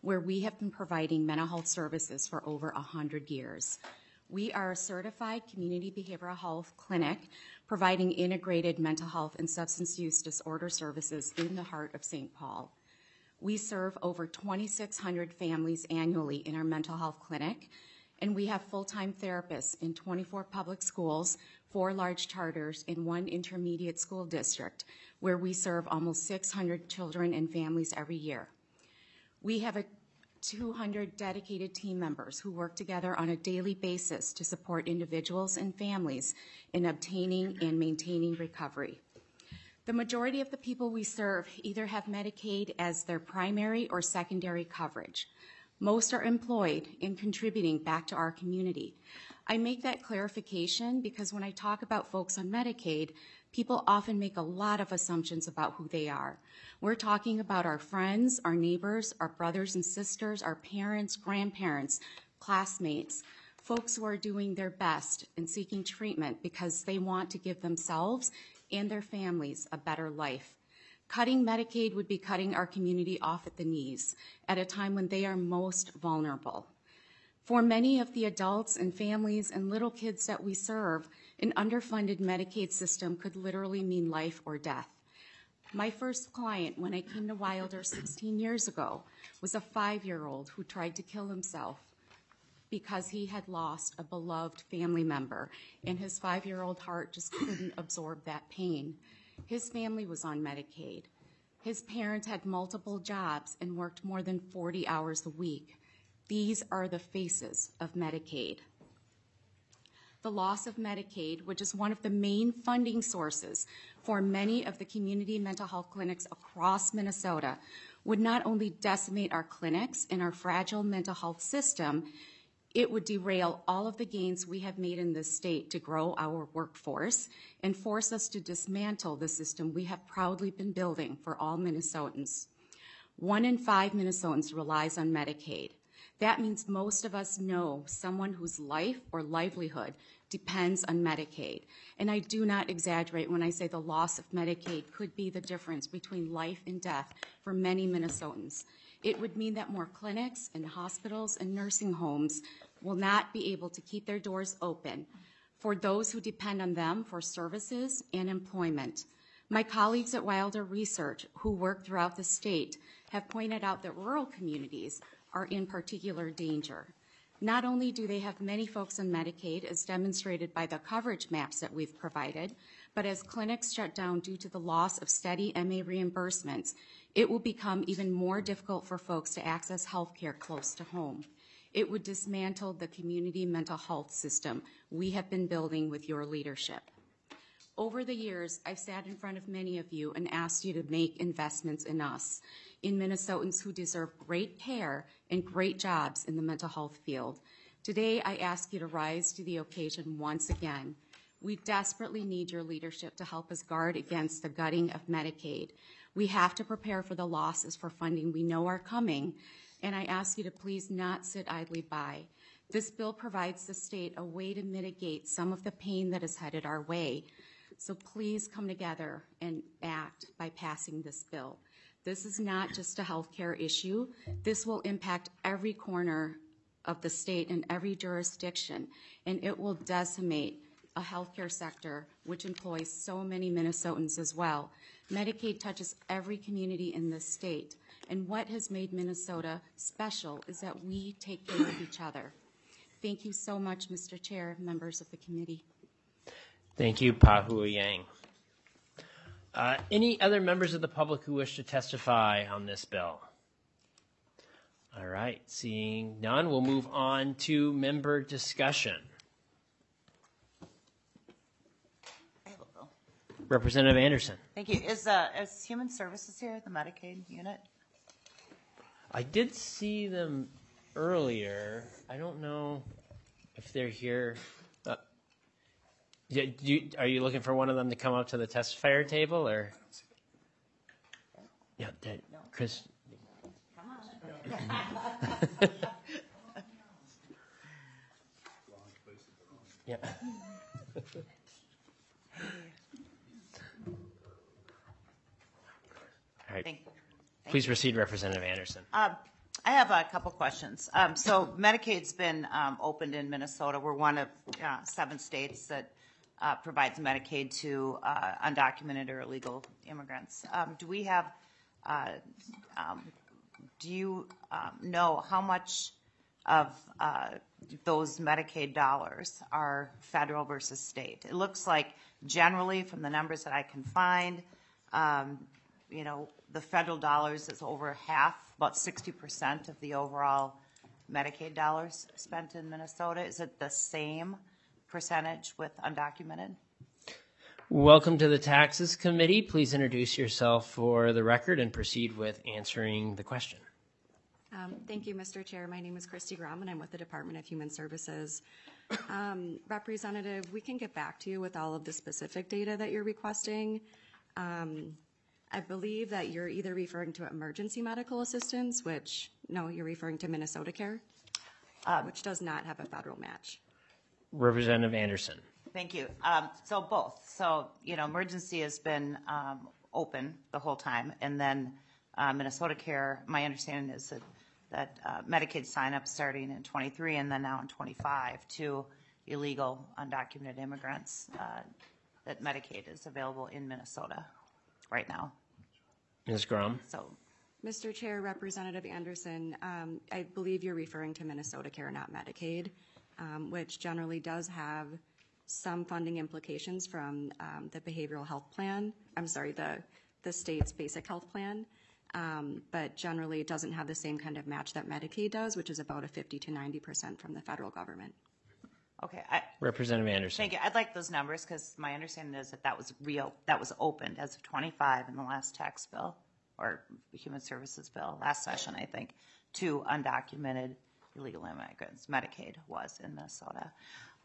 Speaker 21: where we have been providing mental health services for over 100 years. We are a certified community behavioral health clinic providing integrated mental health and substance use disorder services in the heart of St. Paul. We serve over 2,600 families annually in our mental health clinic, and we have full-time therapists in 24 public schools, 4 large charters, and 1 intermediate school district, where we serve almost 600 children and families every year. We have 200 dedicated team members who work together on a daily basis to support individuals and families in obtaining and maintaining recovery. The majority of the people we serve either have Medicaid as their primary or secondary coverage. Most are employed in contributing back to our community. I make that clarification because when I talk about folks on Medicaid, people often make a lot of assumptions about who they are. We're talking about our friends, our neighbors, our brothers and sisters, our parents, grandparents, classmates, folks who are doing their best and seeking treatment because they want to give themselves and their families a better life. Cutting Medicaid would be cutting our community off at the knees at a time when they are most vulnerable. For many of the adults and families and little kids that we serve, an underfunded Medicaid system could literally mean life or death. My first client when I came to Wilder 16 years ago was a 5-year-old who tried to kill himself because he had lost a beloved family member, and his 5-year-old heart just couldn't absorb that pain. His family was on Medicaid. His parents had multiple jobs and worked more than 40 hours a week. These are the faces of Medicaid. The loss of Medicaid, which is one of the main funding sources for many of the community mental health clinics across Minnesota, would not only decimate our clinics and our fragile mental health system, it would derail all of the gains we have made in this state to grow our workforce and force us to dismantle the system we have proudly been building for all Minnesotans. 1 in 5 Minnesotans relies on Medicaid. That means most of us know someone whose life or livelihood depends on Medicaid. And I do not exaggerate when I say the loss of Medicaid could be the difference between life and death for many Minnesotans. It would mean that more clinics and hospitals and nursing homes will not be able to keep their doors open for those who depend on them for services and employment. My colleagues at Wilder Research, who work throughout the state, have pointed out that rural communities are in particular danger. Not only do they have many folks on Medicaid, as demonstrated by the coverage maps that we've provided, but as clinics shut down due to the loss of steady MA reimbursements, it will become even more difficult for folks to access health care close to home. It would dismantle the community mental health system we have been building with your leadership. Over the years, I've sat in front of many of you and asked you to make investments in us, in Minnesotans who deserve great care and great jobs in the mental health field. Today, I ask you to rise to the occasion once again. We desperately need your leadership to help us guard against the gutting of Medicaid. We have to prepare for the losses for funding we know are coming, and I ask you to please not sit idly by. This bill provides the state a way to mitigate some of the pain that is headed our way. So please come together and act by passing this bill. This is not just a healthcare issue. This will impact every corner of the state and every jurisdiction, and it will decimate a healthcare sector which employs so many Minnesotans as well. Medicaid touches every community in this state, and what has made Minnesota special is that we take care of each other. Thank you so much, Mr. Chair, members of the committee.
Speaker 1: Thank you, Pahua Yang. Any other members of the public who wish to testify on this bill? All right, seeing none, we'll move on to member discussion.
Speaker 5: I have a bill.
Speaker 1: Representative Anderson.
Speaker 5: Thank you. Is Human Services here, the Medicaid unit?
Speaker 1: I did see them earlier. I don't know if they're here. Are you looking for one of them to come up to the testifier table, or? Yeah, Chris.
Speaker 5: Come on.
Speaker 1: Yeah. All right. Please proceed, Representative Anderson.
Speaker 5: I I have a couple questions. So Medicaid's been opened in Minnesota. We're one of 7 states that provides Medicaid to undocumented or illegal immigrants. Do we have, do you know how much of those Medicaid dollars are federal versus state? It looks like generally from the numbers that I can find, you know, the federal dollars is over half, about 60% of the overall Medicaid dollars spent in Minnesota. Is it the same percentage with undocumented?
Speaker 1: Welcome to the Taxes Committee. Please introduce yourself for the record and proceed with answering the question.
Speaker 7: Thank you, Mr. Chair. My name is Christy Grom, and I'm with the Department of Human Services. Representative, we can get back to you with all of the specific data that you're requesting. I believe that you're either referring to emergency medical assistance, which, no, you're referring to Minnesota Care, which does not have a federal match.
Speaker 1: Representative Anderson.
Speaker 5: Thank you. So both. So, you know, emergency has been open the whole time, and then Minnesota Care, my understanding is that Medicaid sign-up starting in 23 and then now in 25 to illegal undocumented immigrants, that Medicaid is available in Minnesota right now.
Speaker 1: Ms. Grom.
Speaker 7: So, Mr. Chair, Representative Anderson, I believe you're referring to Minnesota Care, not Medicaid, which generally does have some funding implications from the behavioral health plan. I'm sorry, the state's basic health plan. But generally it doesn't have the same kind of match that Medicaid does, which is about a 50 to 90% from the federal government.
Speaker 5: Okay.
Speaker 1: Representative Anderson.
Speaker 5: Thank you. I'd like those numbers because my understanding is that that was opened as of 25 in the last tax bill or human services bill last session, I think, to undocumented illegal immigrants. Medicaid was in Minnesota.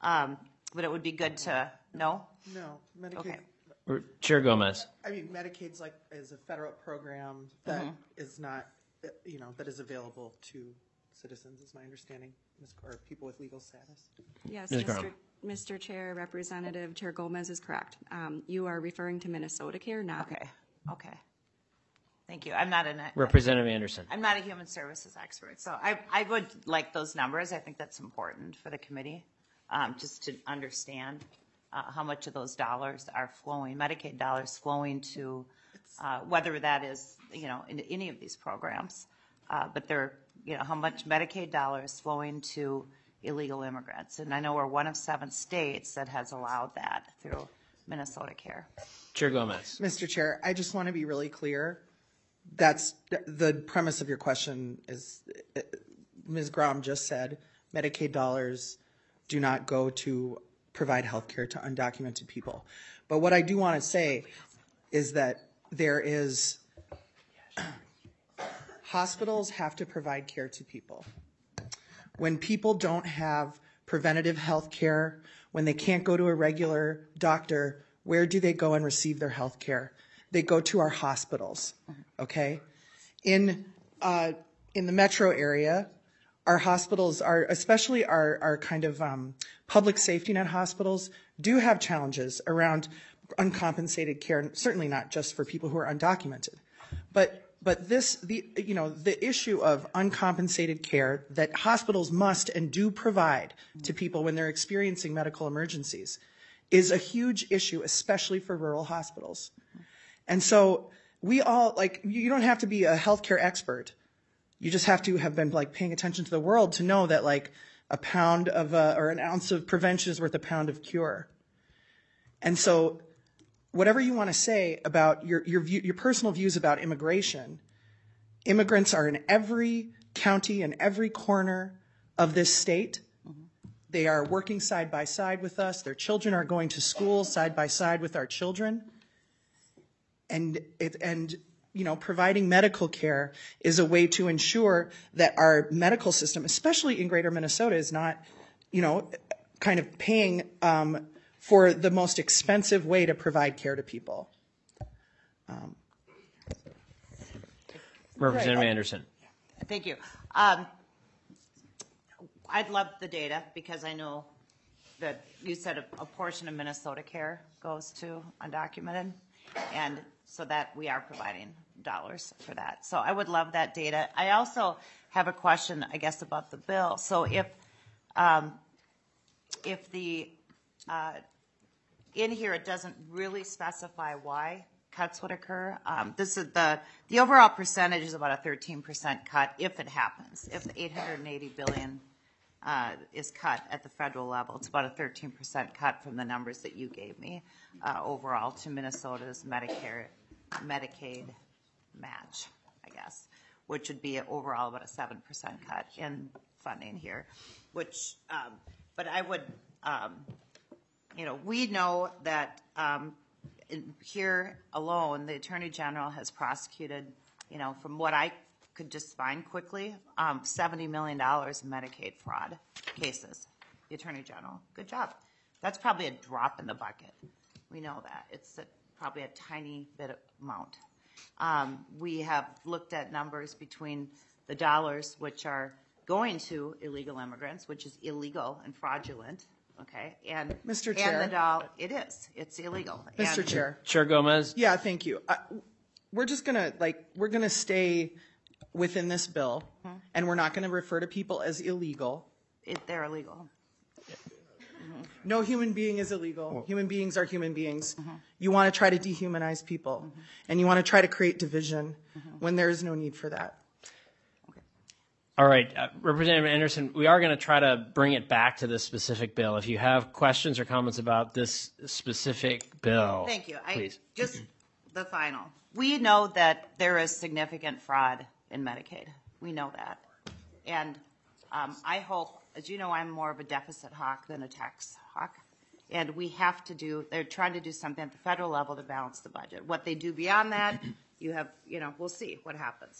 Speaker 5: But it would be good to know.
Speaker 15: No, Medicaid.
Speaker 5: Okay.
Speaker 1: Chair Gomez.
Speaker 15: I mean, Medicaid's is a federal program that is not, you know, that is available to citizens, is my understanding, or people with legal status.
Speaker 7: Yes, Mr. Chair, Representative Chair Gomez is correct. You are referring to Minnesota Care, not.
Speaker 5: Okay. Thank you. I'm not
Speaker 1: Representative Anderson.
Speaker 5: I'm not a human services expert, so I would like those numbers. I think that's important for the committee, just to understand how much of those dollars are flowing, Medicaid dollars flowing to, whether that is, you know, into any of these programs, but they're, you know, how much Medicaid dollars flowing to illegal immigrants. And I know we're one of 7 states that has allowed that through Minnesota Care.
Speaker 1: Chair Gomez.
Speaker 15: Mr. Chair, I just want to be really clear. That's the premise of your question is, Ms. Grom just said, Medicaid dollars do not go to provide health care to undocumented people. But what I do want to say is that there is, hospitals have to provide care to people. When people don't have preventative health care, when they can't go to a regular doctor, where do they go and receive their health care? They go to our hospitals, okay? In the metro area, our hospitals are, especially our kind of public safety net hospitals, do have challenges around uncompensated care, certainly not just for people who are undocumented. But the issue of uncompensated care that hospitals must and do provide to people when they're experiencing medical emergencies is a huge issue, especially for rural hospitals. And so we all, you don't have to be a healthcare expert. You just have to have been paying attention to the world to know that a pound of or an ounce of prevention is worth a pound of cure. And so whatever you want to say about your personal views about immigration, immigrants are in every county and every corner of this state. They are working side by side with us. Their children are going to school side by side with our children. And providing medical care is a way to ensure that our medical system, especially in greater Minnesota, is not, kind of paying for the most expensive way to provide care to people.
Speaker 1: Representative Anderson.
Speaker 5: Thank you. I'd love the data because I know that you said a portion of Minnesota Care goes to undocumented, and so that we are providing dollars for that. So I would love that data. I also have a question, I guess, about the bill. So if the in here it doesn't really specify why cuts would occur. This is the overall percentage is about a 13% cut if it happens. If the $880 billion is cut at the federal level, it's about a 13% cut from the numbers that you gave me overall to Minnesota's Medicaid match, I guess, which would be overall about a 7% cut in funding here. Which, but I would, we know that. Here alone, the Attorney General has prosecuted, from what I could just find quickly, $70 million in Medicaid fraud cases. The Attorney General, good job. That's probably a drop in the bucket. We know that. It's probably a tiny bit amount. We have looked at numbers between the dollars which are going to illegal immigrants, which is illegal and fraudulent. Okay, and
Speaker 15: Mr. Chair,
Speaker 5: and the dollar, it's illegal.
Speaker 15: Mr.
Speaker 5: And
Speaker 15: Chair,
Speaker 1: Chair Gomez.
Speaker 15: Yeah, thank you. We're just gonna we're gonna stay within this bill, and we're not gonna refer to people as illegal.
Speaker 5: They're illegal.
Speaker 15: No human being is illegal. Human beings are human beings. You want to try to dehumanize people, and you want to try to create division when there is no need for that.
Speaker 1: All right, Representative Anderson, we are going to try to bring it back to this specific bill. If you have questions or comments about this specific bill,
Speaker 5: thank you.
Speaker 1: Please.
Speaker 5: Just the final. We know that there is significant fraud in Medicaid. We know that. And I hope, as you know, I'm more of a deficit hawk than a tax hawk. And we have to they're trying to do something at the federal level to balance the budget. What they do beyond that, we'll see what happens.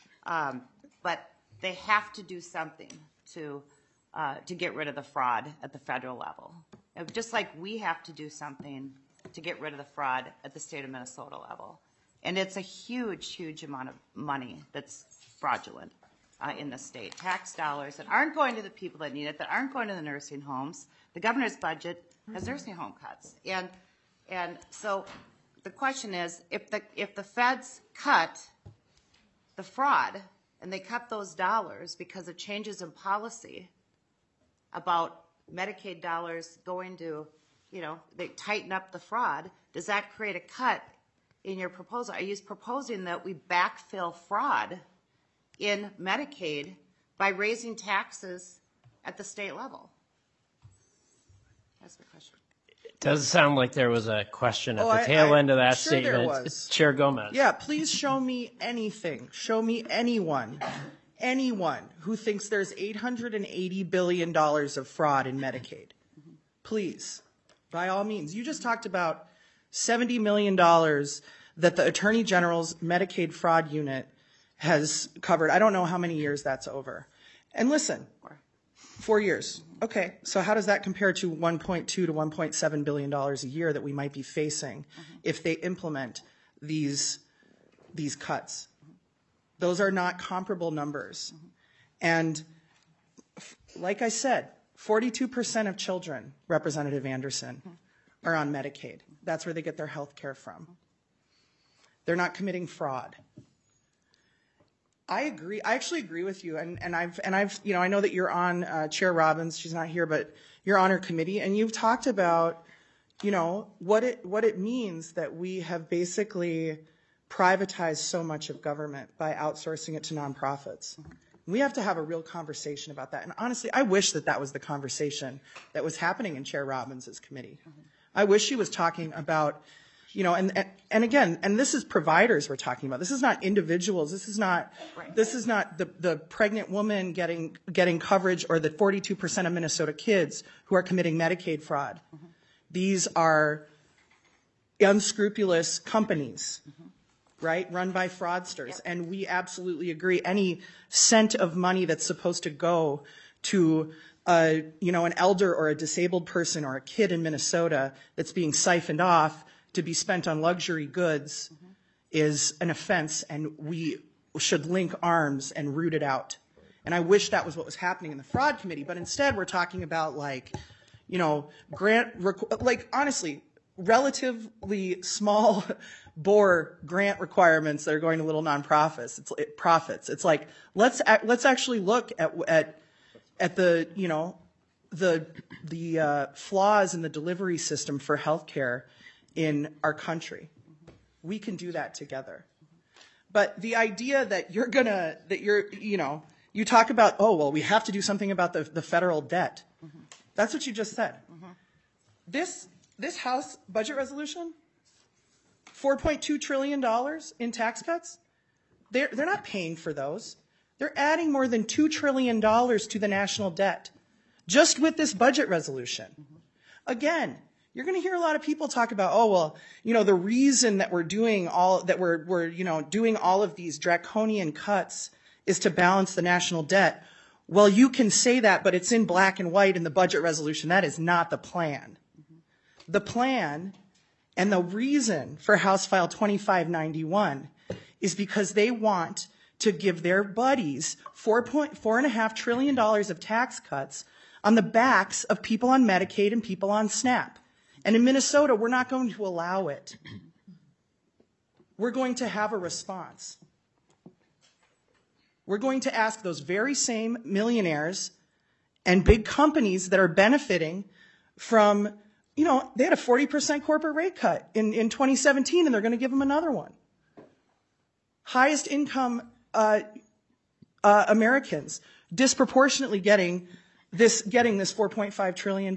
Speaker 5: But they have to do something to get rid of the fraud at the federal level. Just like we have to do something to get rid of the fraud at the state of Minnesota level. And it's a huge, huge amount of money that's fraudulent in the state. Tax dollars that aren't going to the people that need it, that aren't going to the nursing homes. The governor's budget has nursing home cuts. And so the question is, if the feds cut the fraud, and they cut those dollars because of changes in policy about Medicaid dollars going to, they tighten up the fraud, does that create a cut in your proposal? Are you proposing that we backfill fraud in Medicaid by raising taxes at the state level? That's the question.
Speaker 1: It does sound like there was a question at the tail end of that
Speaker 15: sure
Speaker 1: statement.
Speaker 15: There was.
Speaker 1: Chair Gomez.
Speaker 15: Yeah, please show me anything. Show me anyone who thinks there's $880 billion of fraud in Medicaid. Please, by all means. You just talked about $70 million that the Attorney General's Medicaid fraud unit has covered. I don't know how many years that's over. And listen, 4 years. Okay, so how does that compare to $1.2 to $1.7 billion a year that we might be facing if they implement these cuts? Those are not comparable numbers. And like I said, 42% of children, Representative Anderson, are on Medicaid. That's where they get their health care from. They're not committing fraud. I agree. I actually agree with you, and I've I know that you're on Chair Robbins. She's not here, but you're on her committee, and you've talked about, what it means that we have basically privatized so much of government by outsourcing it to nonprofits. We have to have a real conversation about that. And honestly, I wish that was the conversation that was happening in Chair Robbins' committee. I wish she was talking about. And again, and this is providers we're talking about. This is not individuals. This is not the pregnant woman getting coverage or the 42% of Minnesota kids who are committing Medicaid fraud. These are unscrupulous companies, right, run by fraudsters. And we absolutely agree. Any cent of money that's supposed to go to an elder or a disabled person or a kid in Minnesota that's being siphoned off to be spent on luxury goods is an offense, and we should link arms and root it out. And I wish that was what was happening in the fraud committee, but instead we're talking about honestly, relatively small bore grant requirements that are going to little nonprofits. Profits. It's like let's actually look at the the flaws in the delivery system for healthcare in our country. We can do that together. But the idea that you talk about, oh, well, we have to do something about the federal debt. That's what you just said. This House budget resolution, $4.2 trillion in tax cuts, they're not paying for those. They're adding more than $2 trillion to the national debt just with this budget resolution. Again, you're going to hear a lot of people talk about, oh, well, the reason that we're doing all of these draconian cuts is to balance the national debt. Well, you can say that, but it's in black and white in the budget resolution. That is not the plan. The plan and the reason for House File 2591 is because they want to give their buddies $4.5 trillion of tax cuts on the backs of people on Medicaid and people on SNAP. And in Minnesota, we're not going to allow it. We're going to have a response. We're going to ask those very same millionaires and big companies that are benefiting from, they had a 40% corporate rate cut in 2017, and they're going to give them another one. Highest income Americans disproportionately getting this $4.5 trillion.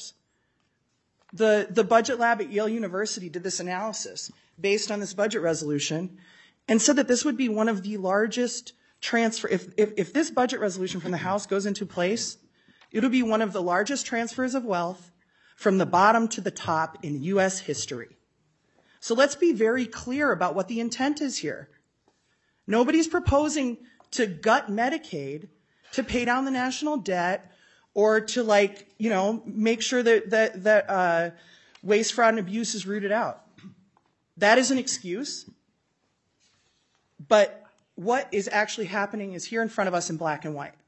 Speaker 15: The budget lab at Yale University did this analysis based on this budget resolution and said that this would be one of the largest transfer. If this budget resolution from the House goes into place, it'll be one of the largest transfers of wealth from the bottom to the top in U.S. history. So let's be very clear about what the intent is here. Nobody's proposing to gut Medicaid to pay down the national debt or to make sure that waste, fraud, and abuse is rooted out. That is an excuse. But what is actually happening is here in front of us in black and white.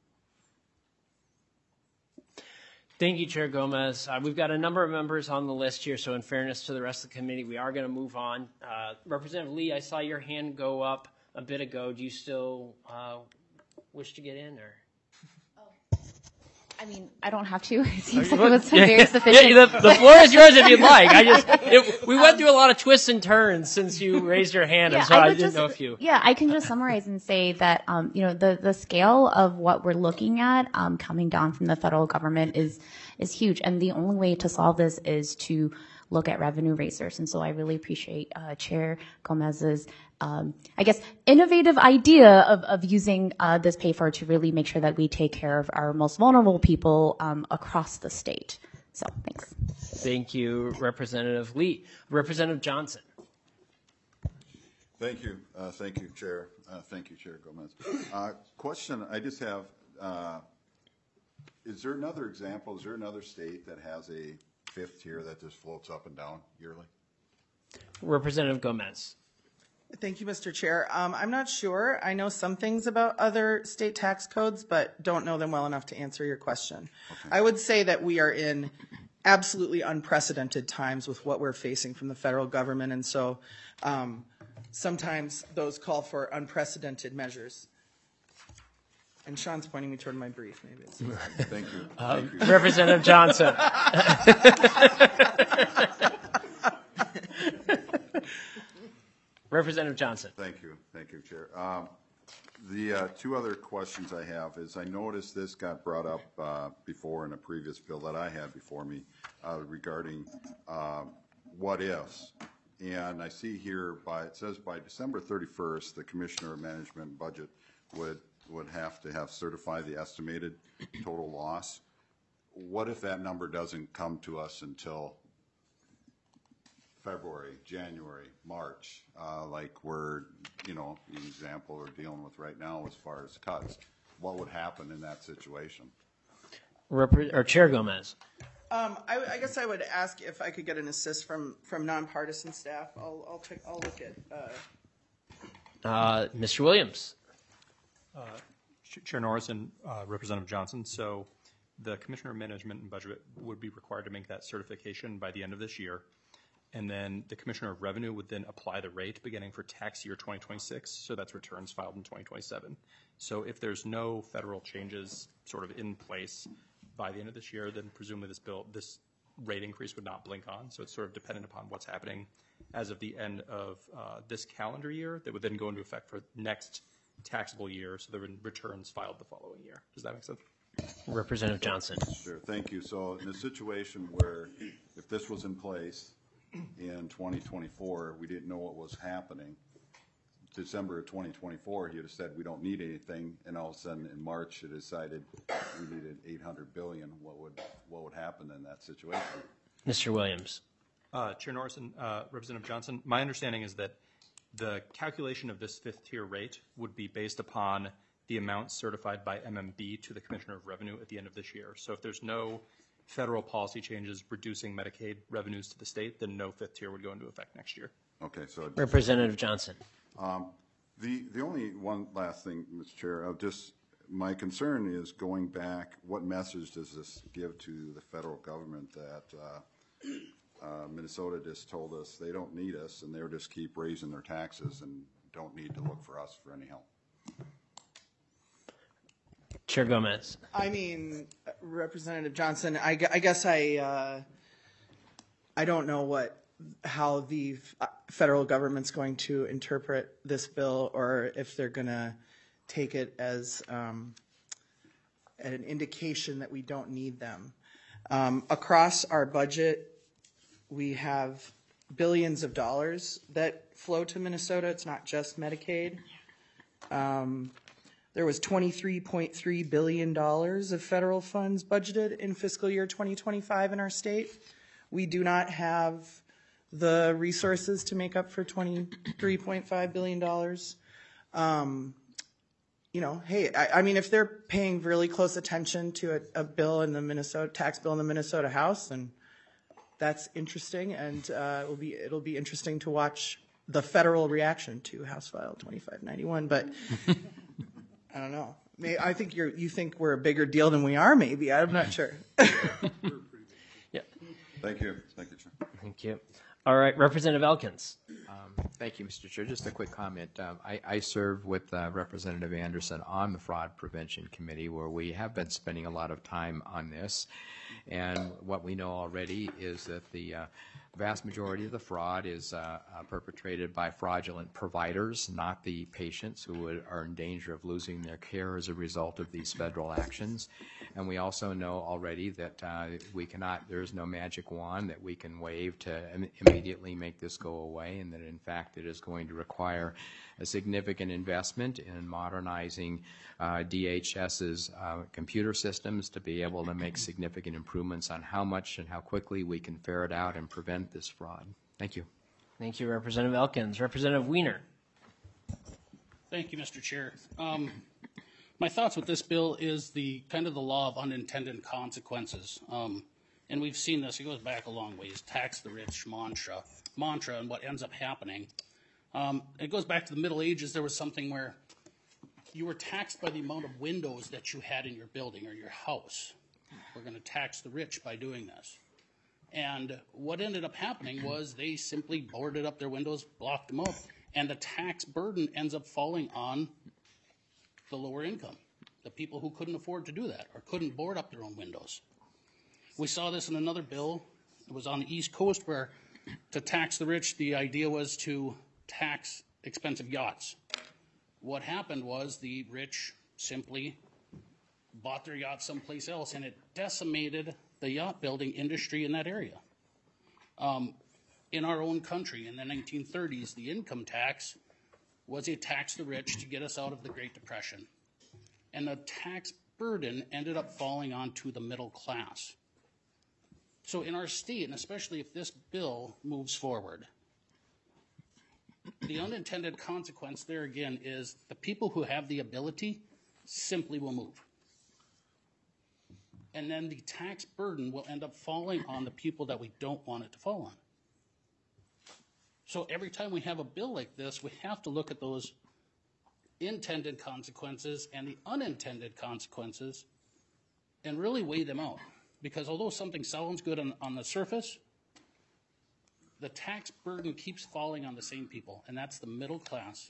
Speaker 1: Thank you, Chair Gomez. We've got a number of members on the list here, so in fairness to the rest of the committee, we are going to move on. Representative Lee, I saw your hand go up a bit ago. Do you still wish to get in, or?
Speaker 12: I mean, I don't have to. It seems like it was very sufficient.
Speaker 1: Yeah, the floor is yours if you'd like. We went through a lot of twists and turns since you raised your hand, and so I didn't know if you.
Speaker 12: Yeah, I can just summarize and say that the scale of what we're looking at coming down from the federal government is huge, and the only way to solve this is to look at revenue raisers. And so I really appreciate Chair Gomez's innovative idea of using this pay for to really make sure that we take care of our most vulnerable people across the state. So thanks.
Speaker 1: Thank you, Representative Lee. Representative Johnson.
Speaker 6: Thank you. Thank you, Chair. Thank you, Chair Gomez. Question I just have, is there another example, is there another state that has a fifth tier that just floats up and down yearly?
Speaker 1: Representative Gomez.
Speaker 15: Thank you, Mr. Chair. I'm not sure. I know some things about other state tax codes, but don't know them well enough to answer your question. Okay. I would say that we are in absolutely unprecedented times with what we're facing from the federal government, and so sometimes those call for unprecedented measures. And Sean's pointing me toward my brief. Maybe it's
Speaker 6: Thank you. Thank you.
Speaker 1: Representative Johnson. Representative Johnson.
Speaker 6: Thank you. Thank you, Chair. The two other questions I have is I noticed this got brought up before in a previous bill that I had before me regarding what ifs. And I see here it says by December 31st, the Commissioner of Management Budget would have to have certified the estimated total loss. What if that number doesn't come to us until February, January, March, like we're, the example we're dealing with right now as far as cuts? What would happen in that situation?
Speaker 1: Chair Gomez.
Speaker 15: I guess I would ask if I could get an assist from nonpartisan staff. I'll look at.
Speaker 1: Mr. Williams.
Speaker 22: Chair Norris and Representative Johnson. So the Commissioner of Management and Budget would be required to make that certification by the end of this year. and then the Commissioner of Revenue would then apply the rate beginning for tax year 2026, so that's returns filed in 2027. So if there's no federal changes sort of in place by the end of this year, then presumably this rate increase would not blink on. So it's sort of dependent upon what's happening as of the end of this calendar year that would then go into effect for next taxable year, so the returns filed the following year. Does that make sense?
Speaker 1: Representative Johnson.
Speaker 6: Sure, thank you. So in a situation where if this was in place in 2024, we didn't know what was happening, December of 2024, he would have said we don't need anything, and all of a sudden in March it decided we needed $800 billion. What would happen in that situation?
Speaker 1: Mr. Williams.
Speaker 22: Chair Norris and Representative Johnson, my understanding is that the calculation of this fifth tier rate would be based upon the amount certified by MMB to the Commissioner of Revenue at the end of this year. So if there's no federal policy changes reducing Medicaid revenues to the state, then no fifth tier would go into effect next year.
Speaker 6: Okay, so
Speaker 1: Representative Johnson.
Speaker 6: The only one last thing, Mr. Chair, my concern is going back, what message does this give to the federal government that Minnesota just told us they don't need us and they'll just keep raising their taxes and don't need to look for us for any help?
Speaker 1: Chair Gomez.
Speaker 15: I mean, Representative Johnson, I guess I don't know how the federal government's going to interpret this bill, or if they're going to take it as an indication that we don't need them. Across our budget, we have billions of dollars that flow to Minnesota. It's not just Medicaid. There was $23.3 billion of federal funds budgeted in fiscal year 2025 in our state. We do not have the resources to make up for $23.5 billion. Hey, I mean, if they're paying really close attention to a bill in the Minnesota, tax bill in the Minnesota House, then that's interesting, and it'll be interesting to watch the federal reaction to House File 2591, but I don't know. I think you think we're a bigger deal than we are, maybe. I'm not sure.
Speaker 1: Yeah.
Speaker 6: Thank you. Thank you, Chair.
Speaker 1: Thank you. All right, Representative Elkins.
Speaker 3: Thank you, Mr. Chair. Just a quick comment. I serve with Representative Anderson on the Fraud Prevention Committee, where we have been spending a lot of time on this. And what we know already is that the vast majority of the fraud is perpetrated by fraudulent providers, not the patients who are in danger of losing their care as a result of these federal actions. And we also know already that there is no magic wand that we can wave to immediately make this go away, and that in fact it is going to require a significant investment in modernizing DHS's computer systems to be able to make significant improvements on how much and how quickly we can ferret out and prevent this fraud. Thank you.
Speaker 1: Thank you, Representative Elkins. Representative Wiener.
Speaker 8: Thank you, Mr. Chair. My thoughts with this bill is the law of unintended consequences. And we've seen this, it goes back a long ways, tax the rich mantra, and what ends up happening. It goes back to the Middle Ages. There was something where you were taxed by the amount of windows that you had in your building or your house. We're going to tax the rich by doing this. And what ended up happening was they simply boarded up their windows, blocked them up, and the tax burden ends up falling on the lower income, the people who couldn't afford to do that or couldn't board up their own windows. We saw this in another bill. It was on the East Coast where to tax the rich, the idea was to tax expensive yachts. What happened was the rich simply bought their yacht someplace else, and it decimated the yacht building industry in that area. In our own country in the 1930s, the income tax was a tax the rich to get us out of the Great Depression. And the tax burden ended up falling onto the middle class. So in our state, and especially if this bill moves forward, the unintended consequence there again is the people who have the ability simply will move. And then the tax burden will end up falling on the people that we don't want it to fall on. So every time we have a bill like this, we have to look at those intended consequences and the unintended consequences and really weigh them out. Because although something sounds good on the surface, the tax burden keeps falling on the same people, and that's the middle class.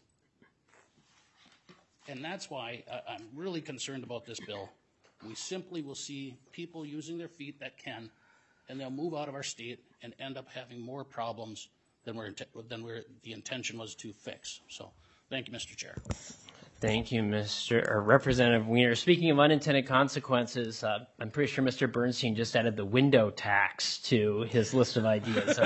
Speaker 8: And that's why I'm really concerned about this bill. We simply will see people using their feet that can, and they'll move out of our state and end up having more problems than the intention was to fix. So, thank you, Mr. Chair.
Speaker 1: Thank you, Representative Wiener. Speaking of unintended consequences, I'm pretty sure Mr. Bernstein just added the window tax to his list of ideas.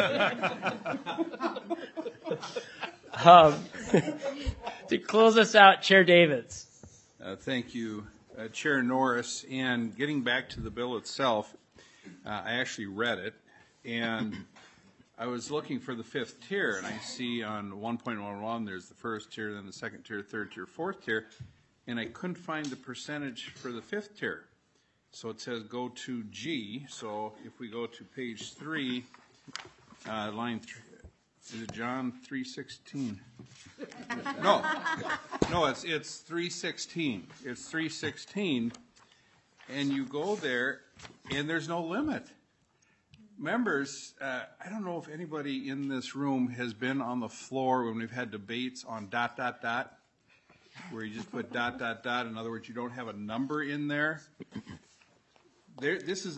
Speaker 1: To close us out, Chair Davids.
Speaker 9: Thank you, Chair Norris. And getting back to the bill itself, I actually read it, and I was looking for the fifth tier, and I see on 1.11 there's the first tier, then the second tier, third tier, fourth tier, and I couldn't find the percentage for the fifth tier. So it says go to G. So if we go to page 3, line 3, is it John 3:16? No, it's 3:16. It's 3:16, and you go there, and there's no limit. Members, I don't know if anybody in this room has been on the floor when we've had debates on ... where you just put ... In other words, you don't have a number in there. This is a ...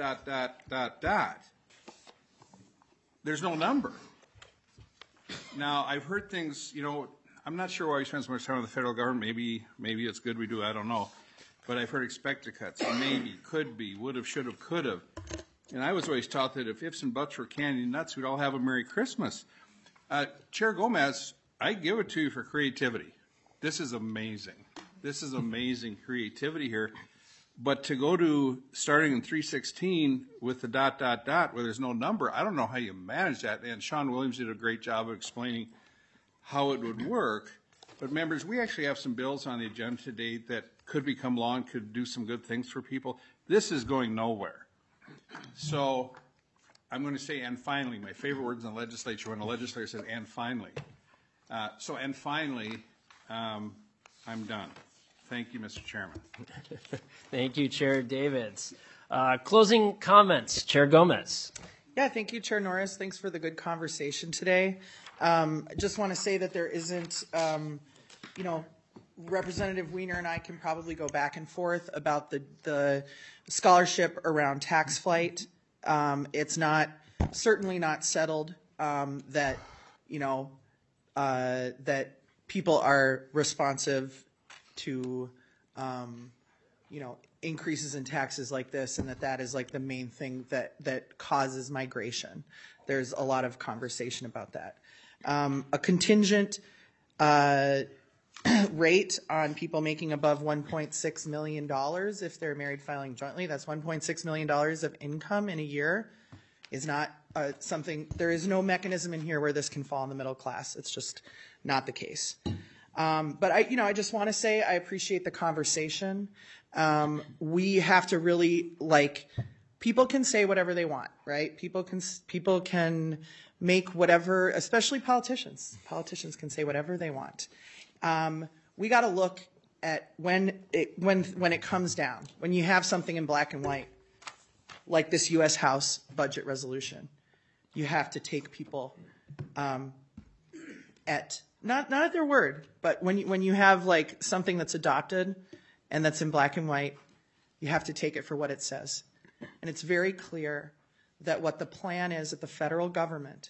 Speaker 9: There's no number. Now, I've heard things, I'm not sure why we spend so much time with the federal government. Maybe it's good we do, I don't know. But I've heard expected cuts, maybe, could be, would have, should have, could have. And I was always taught that if ifs and buts were candy and nuts, we'd all have a Merry Christmas. Chair Gomez, I give it to you for creativity. This is amazing. This is amazing creativity here. But to go to starting in 3:16 with the ... where there's no number, I don't know how you manage that. And Sean Williams did a great job of explaining how it would work. But members, we actually have some bills on the agenda today that could become law and could do some good things for people. This is going nowhere. So I'm going to say, and finally, my favorite words in the legislature, when the legislator says, and finally. And finally, I'm done. Thank you, Mr. Chairman.
Speaker 1: Thank you, Chair Davids. Closing comments, Chair Gomez.
Speaker 15: Yeah, thank you, Chair Norris. Thanks for the good conversation today. I just want to say that there isn't, Representative Wiener and I can probably go back and forth about the scholarship around tax flight. It's certainly not settled that people are responsive to increases in taxes like this, and that is like the main thing that causes migration. There's a lot of conversation about that. A contingent rate on people making above $1.6 million if they're married filing jointly, that's $1.6 million of income in a year, is not something, there is no mechanism in here where this can fall in the middle class. It's just not the case. But I just want to say I appreciate the conversation. We have to really, people can say whatever they want, right? People can make whatever, especially politicians. Politicians can say whatever they want. We got to look at when it comes down, when you have something in black and white, like this U.S. House budget resolution, you have to take people at not at their word, but when you have something that's adopted and that's in black and white, you have to take it for what it says. And it's very clear that what the plan is at the federal government,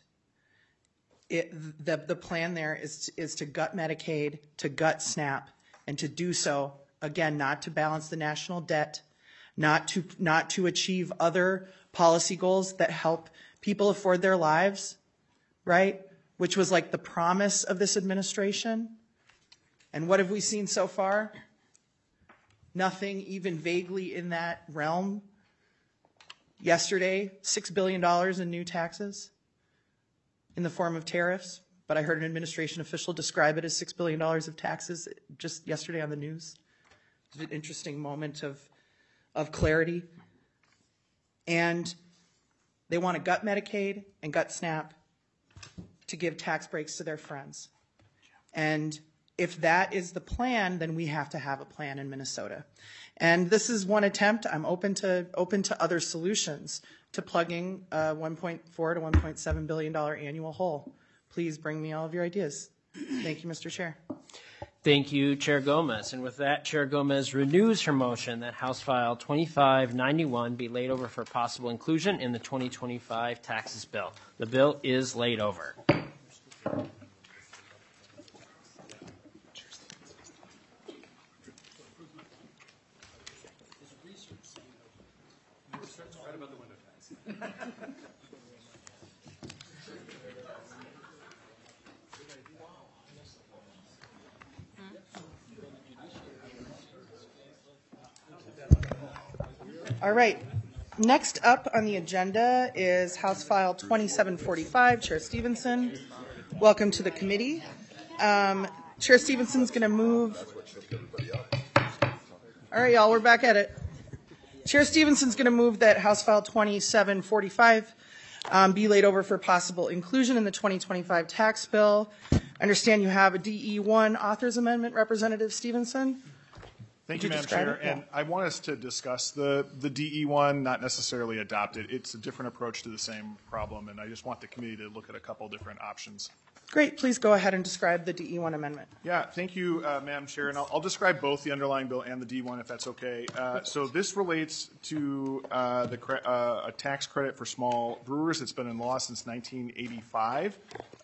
Speaker 15: the plan there is to gut Medicaid, to gut SNAP, and to do so, again, not to balance the national debt, not to achieve other policy goals that help people afford their lives, right? Which was the promise of this administration. And what have we seen so far? Nothing even vaguely in that realm. Yesterday, $6 billion in new taxes in the form of tariffs, but I heard an administration official describe it as $6 billion of taxes just yesterday on the news. It's an interesting moment of clarity. And they want to gut Medicaid and gut SNAP to give tax breaks to their friends. And if that is the plan, then we have to have a plan in Minnesota. And this is one attempt. I'm open to other solutions to plugging a $1.4 to $1.7 billion annual hole. Please bring me all of your ideas. Thank you, Mr. Chair.
Speaker 1: Thank you, Chair Gomez. And with that, Chair Gomez renews her motion that House File 2591 be laid over for possible inclusion in the 2025 taxes bill. The bill is laid over.
Speaker 15: All right. Next up on the agenda is House File 2745. Chair Stevenson, welcome to the committee. Chair Stevenson's going to move. All right, y'all, we're back at it. Chair Stevenson's going to move that House File 2745 be laid over for possible inclusion in the 2025 tax bill. I understand you have a DE1 author's amendment, Representative Stevenson.
Speaker 2: Thank you, Madam Chair. And I want us to discuss the DE1, not necessarily adopt it. It's a different approach to the same problem, and I just want the committee to look at a couple different options.
Speaker 15: Great. Please go ahead and describe the DE1 amendment.
Speaker 2: Yeah, thank you, Madam Chair. And I'll describe both the underlying bill and the D1 if that's okay. So this relates to a tax credit for small brewers. It's been in law since 1985.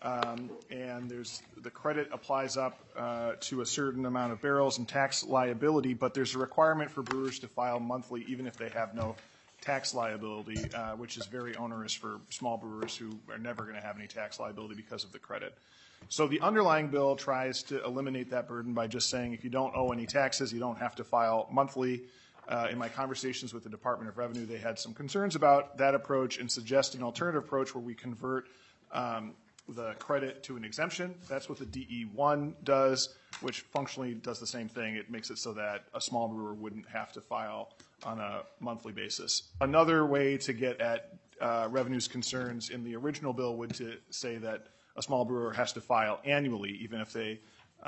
Speaker 2: And the credit applies up to a certain amount of barrels and tax liability, but there's a requirement for brewers to file monthly even if they have no tax liability, which is very onerous for small brewers who are never going to have any tax liability because of the credit. So the underlying bill tries to eliminate that burden by just saying if you don't owe any taxes, you don't have to file monthly. In my conversations with the Department of Revenue, they had some concerns about that approach and suggest an alternative approach where we convert the credit to an exemption. That's what the DE1 does, which functionally does the same thing. It makes it so that a small brewer wouldn't have to file on a monthly basis. Another way to get at revenue's concerns in the original bill would to say that a small brewer has to file annually, even if they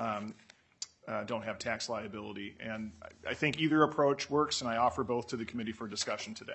Speaker 2: don't have tax liability. And I think either approach works, and I offer both to the committee for discussion today.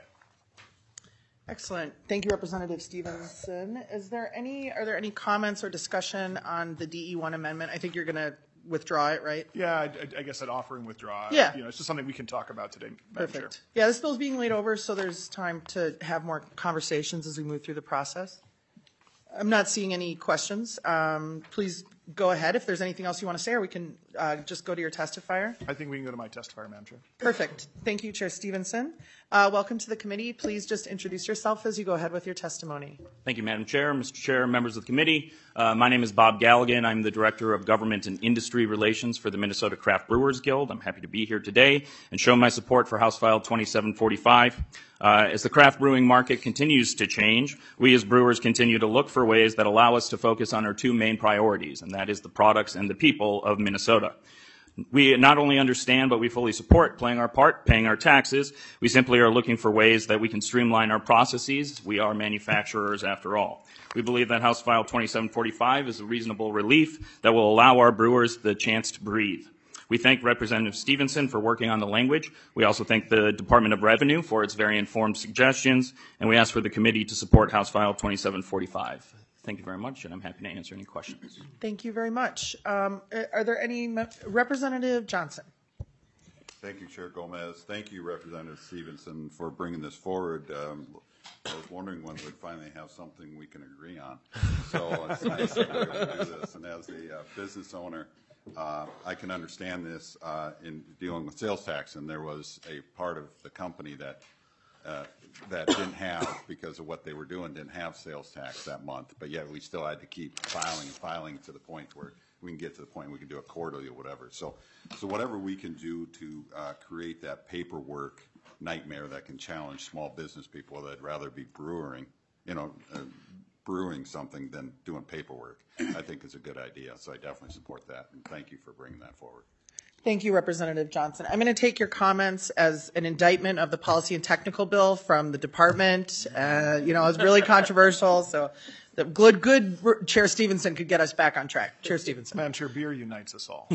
Speaker 15: Excellent. Thank you, Representative Stevenson. Are there any comments or discussion on the DE1 amendment? I think you're going to withdraw it, right?
Speaker 2: Yeah, I guess I'd offer and withdraw.
Speaker 15: Yeah.
Speaker 2: It's just something we can talk about today, Madam Chair.
Speaker 15: Perfect. Yeah, this bill's being laid over, so there's time to have more conversations as we move through the process. I'm not seeing any questions. Please go ahead if there's anything else you want to say, or we can just go to your testifier.
Speaker 2: I think we can go to my testifier, Madam Chair.
Speaker 15: Perfect. Thank you, Chair Stevenson. Welcome to the committee. Please just introduce yourself as you go ahead with your testimony.
Speaker 4: Thank you, Madam Chair, Mr. Chair, members of the committee. My name is Bob Galligan. I'm the Director of Government and Industry Relations for the Minnesota Craft Brewers Guild. I'm happy to be here today and show my support for House File 2745. As the craft brewing market continues to change, we as brewers continue to look for ways that allow us to focus on our two main priorities, and that is the products and the people of Minnesota. We not only understand, but we fully support playing our part, paying our taxes. We simply are looking for ways that we can streamline our processes. We are manufacturers after all. We believe that House File 2745 is a reasonable relief that will allow our brewers the chance to breathe. We thank Representative Stevenson for working on the language. We also thank the Department of Revenue for its very informed suggestions, and we ask for the committee to support House File 2745. Thank you very much, and I'm happy to answer any questions.
Speaker 15: Thank you very much. Are there any, Representative Johnson?
Speaker 6: Thank you, Chair Gomez. Thank you, Representative Stevenson, for bringing this forward. I was wondering when we'd finally have something we can agree on. So it's nice that we're able to do this. And as a business owner, I can understand this in dealing with sales tax. And there was a part of the company that didn't have, because of what they were doing, didn't have sales tax that month. But yet we still had to keep filing to the point where we can get to the point we can do it quarterly or whatever. So whatever we can do to create that paperwork nightmare that can challenge small business people that'd rather be brewing something than doing paperwork, I think is a good idea. So I definitely support that, and thank you for bringing that forward.
Speaker 15: Thank you, Representative Johnson. I'm going to take your comments as an indictment of the policy and technical bill from the department. You know, it's really controversial, so the good Chair Stevenson could get us back on track. Chair Stevenson.
Speaker 2: Madam Chair, beer unites us all.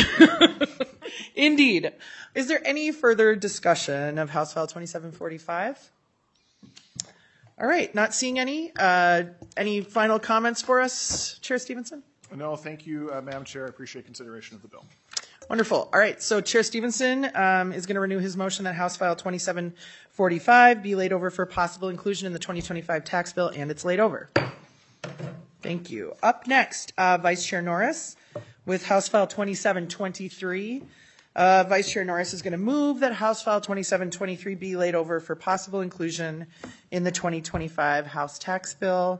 Speaker 15: Indeed. Is there any further discussion of House File 2745? All right, not seeing any. Any final comments for us, Chair Stevenson?
Speaker 2: No, thank you, Madam Chair. I appreciate consideration of the bill.
Speaker 15: Wonderful. All right, so Chair Stevenson is going to renew his motion that House File 2745 be laid over for possible inclusion in the 2025 tax bill, and it's laid over. Thank you. Up next, Vice Chair Norris with House File 2723. Vice Chair Norris is going to move that House File 2723 be laid over for possible inclusion in the 2025 House tax bill.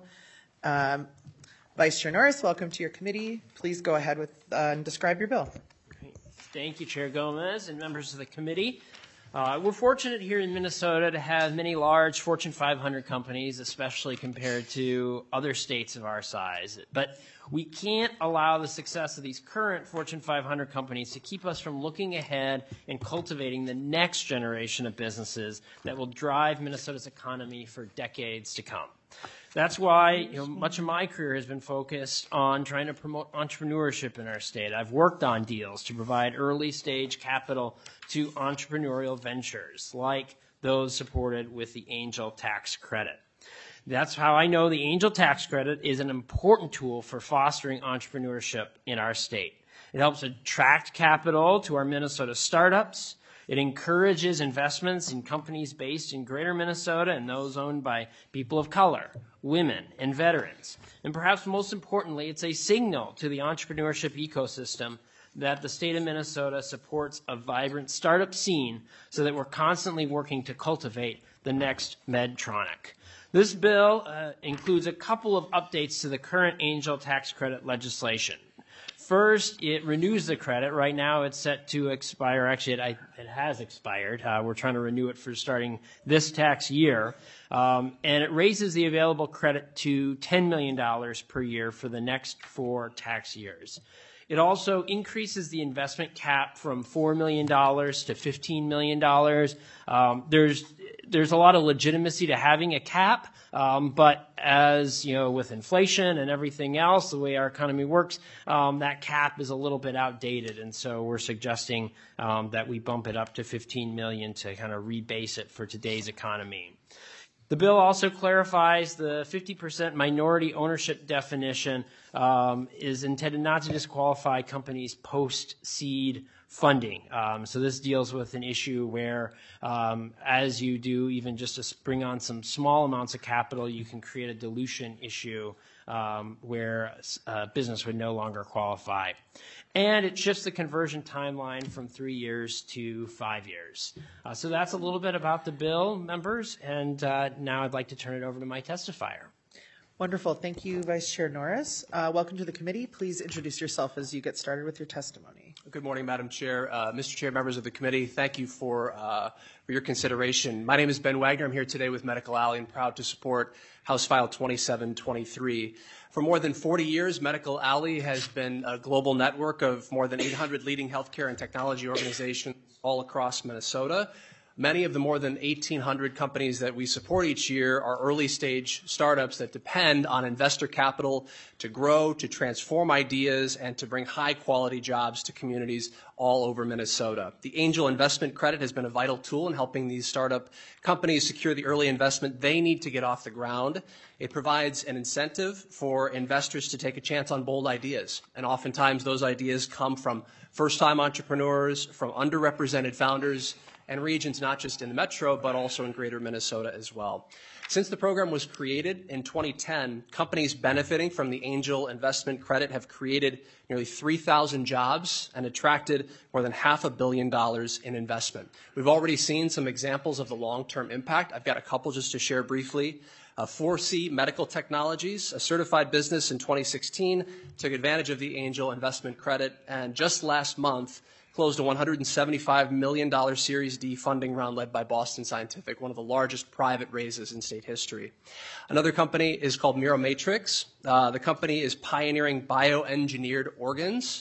Speaker 15: Vice Chair Norris, welcome to your committee. Please go ahead with and describe your bill.
Speaker 1: Thank you, Chair Gomez and members of the committee. We're fortunate here in Minnesota to have many large Fortune 500 companies, especially compared to other states of our size. But we can't allow the success of these current Fortune 500 companies to keep us from looking ahead and cultivating the next generation of businesses that will drive Minnesota's economy for decades to come. That's why much of my career has been focused on trying to promote entrepreneurship in our state. I've worked on deals to provide early stage capital to entrepreneurial ventures like those supported with the Angel Tax Credit. That's how I know the Angel Tax Credit is an important tool for fostering entrepreneurship in our state. It helps attract capital to our Minnesota startups. It encourages investments in companies based in greater Minnesota and those owned by people of color, women, and veterans. And perhaps most importantly, it's a signal to the entrepreneurship ecosystem that the state of Minnesota supports a vibrant startup scene so that we're constantly working to cultivate the next Medtronic. This bill includes a couple of updates to the current Angel Tax Credit legislation. First, it renews the credit. Right now, it's set to expire. Actually, it has expired. We're trying to renew it for starting this tax year. And it raises the available credit to $10 million per year for the next 4 tax years. It also increases the investment cap from $4 million to $15 million. There's a lot of legitimacy to having a cap, but as you know, with inflation and everything else, the way our economy works, that cap is a little bit outdated, and so we're suggesting that we bump it up to $15 million to kind of rebase it for today's economy. The bill also clarifies the 50% minority ownership definition is intended not to disqualify companies post-seed funding. So this deals with an issue where, as you do, even just to bring on some small amounts of capital, you can create a dilution issue where a business would no longer qualify. And it shifts the conversion timeline from 3 years to 5 years. So that's a little bit about the bill, members, and now I'd like to turn it over to my testifier.
Speaker 15: Wonderful. Thank you, Vice Chair Norris. Welcome to the committee. Please introduce yourself as you get started with your testimony.
Speaker 10: Good morning, Madam Chair. Mr. Chair, members of the committee, thank you for your consideration. My name is Ben Wagner. I'm here today with Medical Alley and proud to support House File 2723. For more than 40 years, Medical Alley has been a global network of more than 800 leading healthcare and technology organizations all across Minnesota. Many of the more than 1,800 companies that we support each year are early-stage startups that depend on investor capital to grow, to transform ideas, and to bring high-quality jobs to communities all over Minnesota. The Angel Investment Credit has been a vital tool in helping these startup companies secure the early investment they need to get off the ground. It provides an incentive for investors to take a chance on bold ideas, and oftentimes those ideas come from first-time entrepreneurs, from underrepresented founders, and regions not just in the metro, but also in greater Minnesota as well. Since the program was created in 2010, companies benefiting from the Angel Investment Credit have created nearly 3,000 jobs and attracted more than $500 million in investment. We've already seen some examples of the long-term impact. I've got a couple just to share briefly. 4C Medical Technologies, a certified business in 2016, took advantage of the Angel Investment Credit, and just last month closed a $175 million Series D funding round led by Boston Scientific, one of the largest private raises in state history. Another company is called Miromatrix. The company is pioneering bioengineered organs.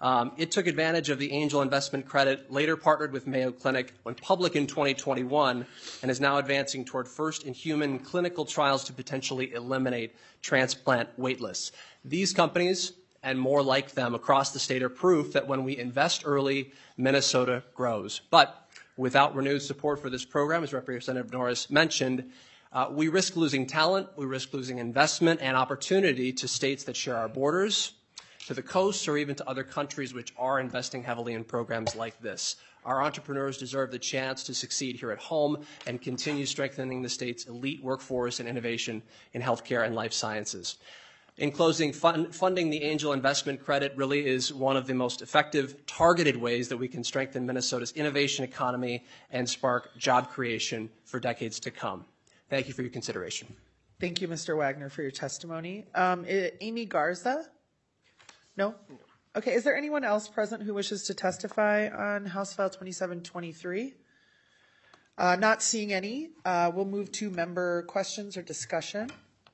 Speaker 10: It took advantage of the Angel Investment Credit, later partnered with Mayo Clinic, went public in 2021, and is now advancing toward first-in-human clinical trials to potentially eliminate transplant wait lists. These companies, and more like them across the state, are proof that when we invest early, Minnesota grows. But without renewed support for this program, as Representative Norris mentioned, we risk losing talent, we risk losing investment and opportunity to states that share our borders, to the coast, or even to other countries which are investing heavily in programs like this. Our entrepreneurs deserve the chance to succeed here at home and continue strengthening the state's elite workforce and innovation in healthcare and life sciences. In closing, funding the Angel Investment Credit really is one of the most effective, targeted ways that we can strengthen Minnesota's innovation economy and spark job creation for decades to come. Thank you for your consideration.
Speaker 15: Thank you, Mr. Wagner, for your testimony. Amy Garza? No? Okay, is there anyone else present who wishes to testify on House File 2723? Not seeing any. We'll move to member questions or discussion.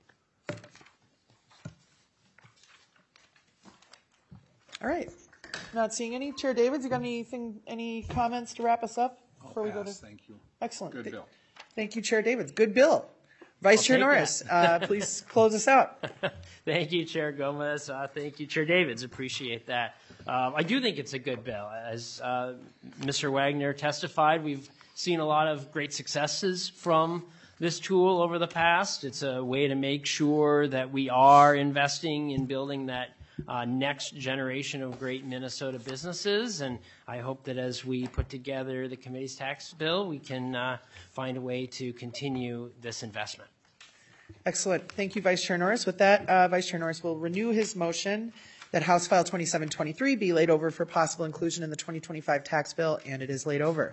Speaker 15: All right. Not seeing any. Chair Davids, you got any comments to wrap us up before we go to?
Speaker 9: Thank you.
Speaker 15: Excellent.
Speaker 9: Good bill.
Speaker 15: Thank you, Chair Davids. Good bill. Vice Chair Norris, please close us out.
Speaker 1: Thank you, Chair Gomez. Thank you, Chair Davids. Appreciate that. I do think it's a good bill. As Mr. Wagner testified, we've seen a lot of great successes from this tool over the past. It's a way to make sure that we are investing in building that next generation of great Minnesota businesses, and I hope that as we put together the committee's tax bill, we can find a way to continue this investment.
Speaker 15: Excellent. Thank you, Vice Chair Norris. With that, Vice Chair Norris will renew his motion that House File 2723 be laid over for possible inclusion in the 2025 tax bill, and it is laid over.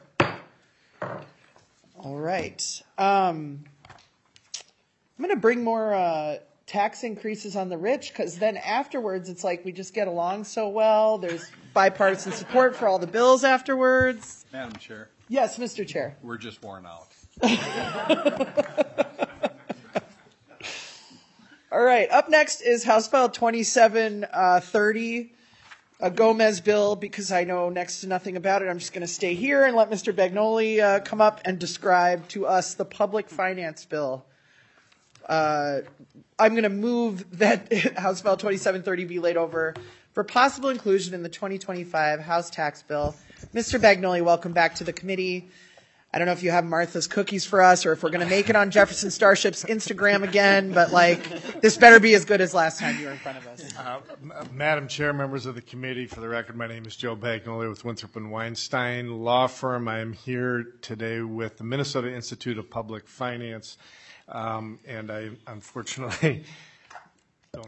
Speaker 15: All right. I'm going to bring more tax increases on the rich, because then afterwards it's like we just get along so well. There's bipartisan support for all the bills afterwards.
Speaker 9: Madam Chair.
Speaker 15: Yes, Mr. Chair.
Speaker 9: We're just worn out.
Speaker 15: All right. Up next is House File 2730, a Gomez bill. Because I know next to nothing about it, I'm just going to stay here and let Mr. Bagnoli come up and describe to us the public finance bill. I'm going to move that House File 2730 be laid over for possible inclusion in the 2025 House tax bill. Mr. Bagnoli, welcome back to the committee. I don't know if you have Martha's cookies for us or if we're going to make it on Jefferson Starship's Instagram again, but this better be as good as last time you were in front of us.
Speaker 11: Madam Chair, members of the committee, for the record, my name is Joe Bagnoli with Winthrop & Weinstein Law Firm. I am here today with the Minnesota Institute of Public Finance. And I unfortunately don't.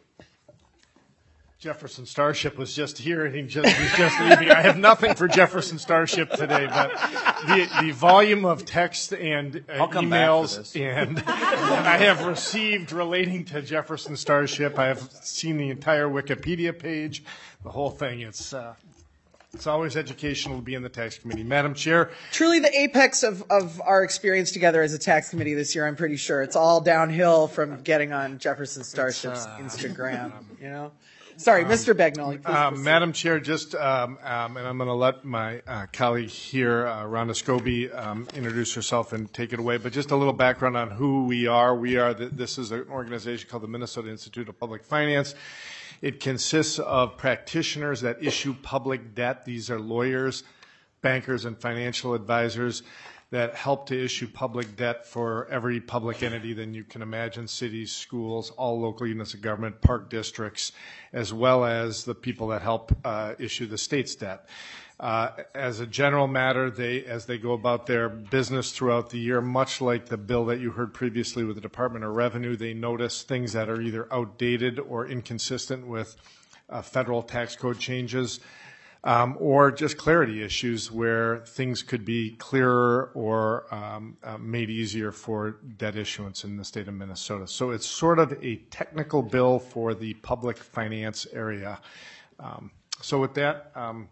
Speaker 11: Jefferson Starship was just here, and he's just leaving. I have nothing for Jefferson Starship today, but the volume of text and emails and I have received relating to Jefferson Starship. I have seen the entire Wikipedia page, the whole thing. It's always educational to be in the tax committee. Madam Chair.
Speaker 15: Truly the apex of our experience together as a tax committee this year, I'm pretty sure. It's all downhill from getting on Jefferson Starship's Instagram, you know? Sorry, Mr. Bagnoli.
Speaker 11: Madam Chair, just, and I'm going to let my colleague here, Rhonda Scobie, introduce herself and take it away, but just a little background on who we are. This is an organization called the Minnesota Institute of Public Finance. It consists of practitioners that issue public debt. These are lawyers, bankers, and financial advisors that help to issue public debt for every public entity that you can imagine, cities, schools, all local units of government, park districts, as well as the people that help issue the state's debt. As a general matter, as they go about their business throughout the year, much like the bill that you heard previously with the Department of Revenue, they notice things that are either outdated or inconsistent with federal tax code changes, or just clarity issues where things could be clearer or made easier for debt issuance in the state of Minnesota. So it's sort of a technical bill for the public finance area. So with that,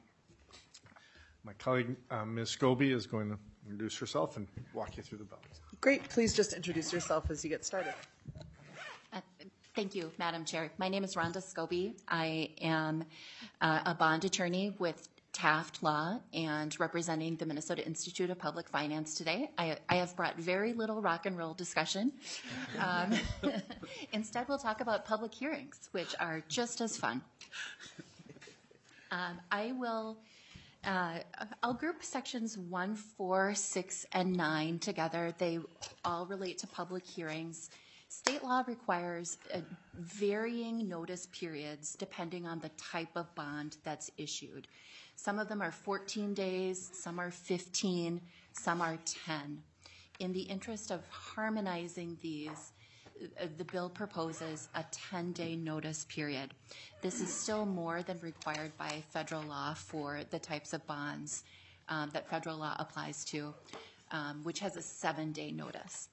Speaker 11: my colleague, Ms. Scobie, is going to introduce herself and walk you through the bill.
Speaker 15: Great. Please just introduce yourself as you get started.
Speaker 13: Thank you, Madam Chair. My name is Rhonda Scobie. I am a bond attorney with Taft Law and representing the Minnesota Institute of Public Finance today. I have brought very little rock and roll discussion. Instead, we'll talk about public hearings, which are just as fun. I'll group sections 1, 4, 6, and 9 together. They all relate to public hearings. State law requires varying notice periods depending on the type of bond that's issued. Some of them are 14 days, some are 15, some are 10. In the interest of harmonizing these, the bill proposes a 10-day notice period. This is still more than required by federal law for the types of bonds that federal law applies to, which has a 7-day notice.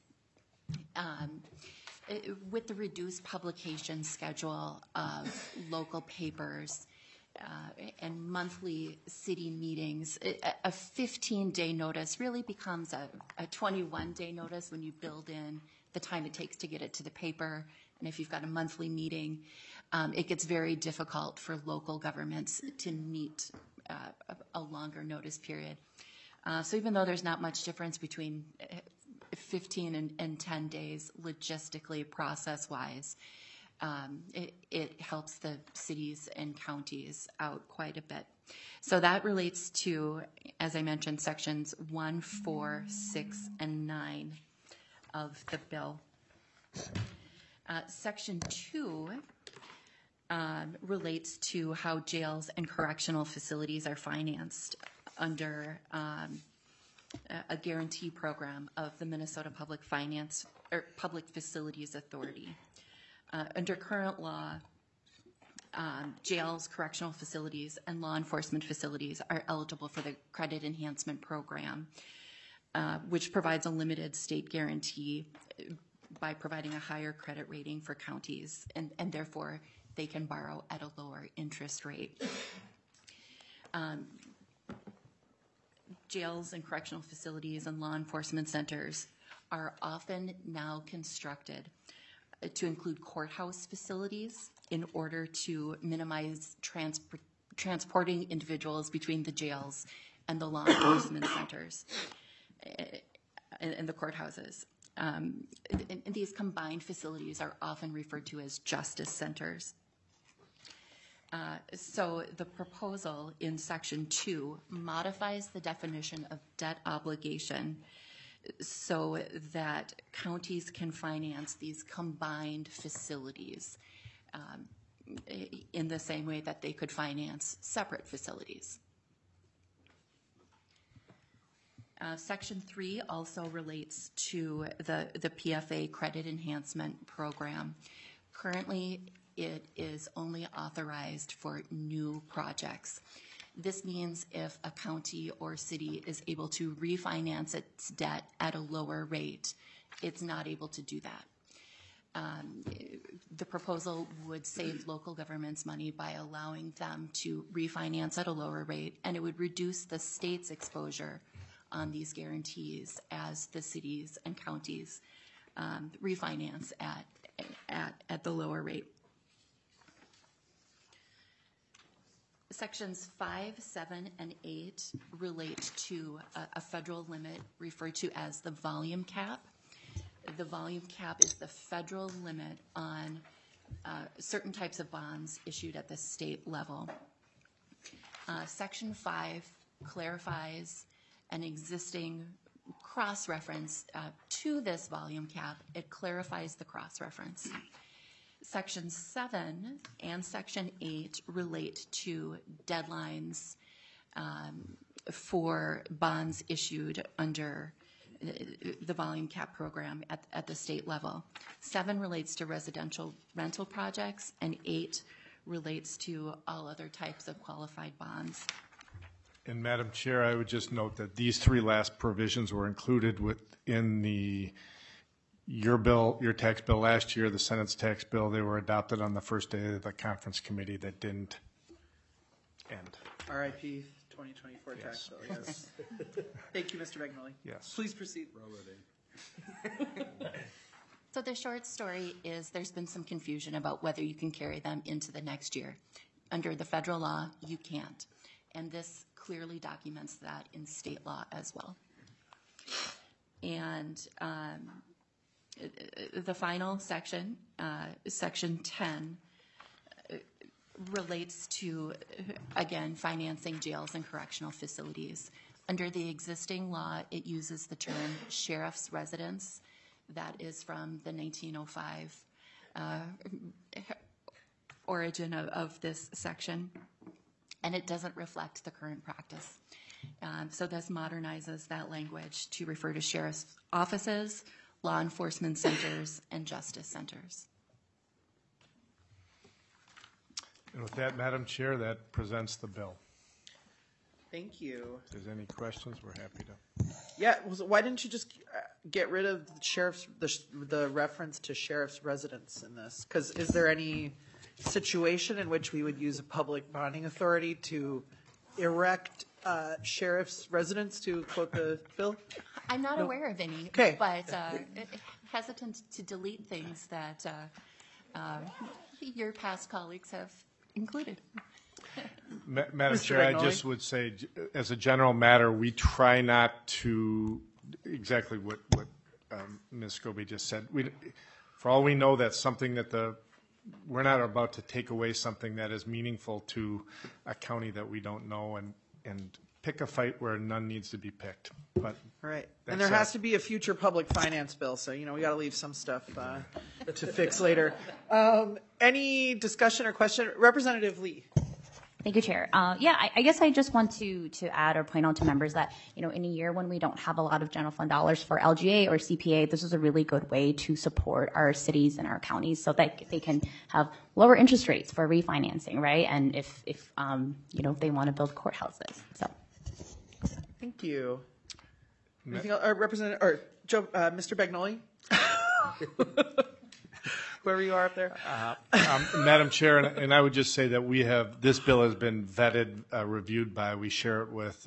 Speaker 13: With the reduced publication schedule of local papers and monthly city meetings, a 15-day notice really becomes a 21-day notice when you build in the time it takes to get it to the paper. And if you've got a monthly meeting, it gets very difficult for local governments to meet a longer notice period. So even though there's not much difference between 15 and 10 days logistically, process-wise, it helps the cities and counties out quite a bit. So that relates to, as I mentioned, sections 1, 4, 6, and 9 of the bill. Section 2 relates to how jails and correctional facilities are financed under a guarantee program of the Minnesota Public Finance or Public Facilities Authority. Under current law, jails, correctional facilities, and law enforcement facilities are eligible for the credit enhancement program, which provides a limited state guarantee by providing a higher credit rating for counties, and therefore they can borrow at a lower interest rate. Jails and correctional facilities and law enforcement centers are often now constructed to include courthouse facilities in order to minimize transporting individuals between the jails and the law enforcement centers and the courthouses. And these combined facilities are often referred to as justice centers. So the proposal in section 2 modifies the definition of debt obligation so that counties can finance these combined facilities in the same way that they could finance separate facilities. Section 3 also relates to the PFA credit enhancement program. Currently, it is only authorized for new projects. This means if a county or city is able to refinance its debt at a lower rate, it's not able to do that. The proposal would save local governments money by allowing them to refinance at a lower rate, and it would reduce the state's exposure on these guarantees as the cities and counties refinance at the lower rate. Sections 5, 7, and 8 relate to a federal limit referred to as the volume cap. The volume cap is the federal limit on certain types of bonds issued at the state level. Section 5 clarifies an existing cross-reference to this volume cap. It clarifies the cross-reference. Section 7 and Section 8 relate to deadlines for bonds issued under the volume cap program at the state level. 7 relates to residential rental projects, and 8 relates to all other types of qualified bonds.
Speaker 11: And Madam Chair, I would just note that these 3 last provisions were included within your bill, your tax bill last year, the Senate's tax bill. They were adopted on the first day of the conference committee that didn't end.
Speaker 14: RIP 2024 tax bill, yes. Thank you, Mr. Magnoli.
Speaker 11: Yes.
Speaker 14: Please proceed.
Speaker 13: So the short story is there's been some confusion about whether you can carry them into the next year. Under the federal law, you can't. And this clearly documents that in state law as well. And the final section, section 10, relates to, again, financing jails and correctional facilities. Under the existing law, it uses the term sheriff's residence. That is from the 1905 origin of this section, and it doesn't reflect the current practice. So this modernizes that language to refer to sheriff's offices, law enforcement centers, and justice centers.
Speaker 11: And with that, Madam Chair, that presents the bill.
Speaker 14: Thank you.
Speaker 11: If there's any questions, we're happy to.
Speaker 14: Yeah, why didn't you just get rid of the reference to sheriff's residence in this? Because is there any situation in which we would use a public bonding authority to erect sheriff's residence, to quote the bill?
Speaker 13: I'm not aware of any,
Speaker 14: Okay.
Speaker 13: but hesitant to delete things that your past colleagues have included.
Speaker 11: Madam
Speaker 14: Mr.
Speaker 11: Chair, I
Speaker 14: Bagnoli?
Speaker 11: just would say, as a general matter, we try not to, exactly what Ms. Scobie just said. For all we know, that's something that we're not about to take away something that is meaningful to a county that we don't know and pick a fight where none needs to be picked. But
Speaker 14: Right.
Speaker 11: that
Speaker 14: And there
Speaker 11: said-
Speaker 14: has to be a future public finance bill, so, we got to leave some stuff to fix later. Any discussion or question? Representative Lee.
Speaker 12: Thank you, Chair. I guess I just want to add or point out to members that, in a year when we don't have a lot of general fund dollars for LGA or CPA, this is a really good way to support our cities and our counties so that they can have lower interest rates for refinancing, right? And if they want to build courthouses. So.
Speaker 14: Thank you. Anything else? Representative, or Joe, Mr. Bagnoli? Whoever you are up there.
Speaker 11: Madam Chair, and I would just say that this bill has been vetted, reviewed we share it with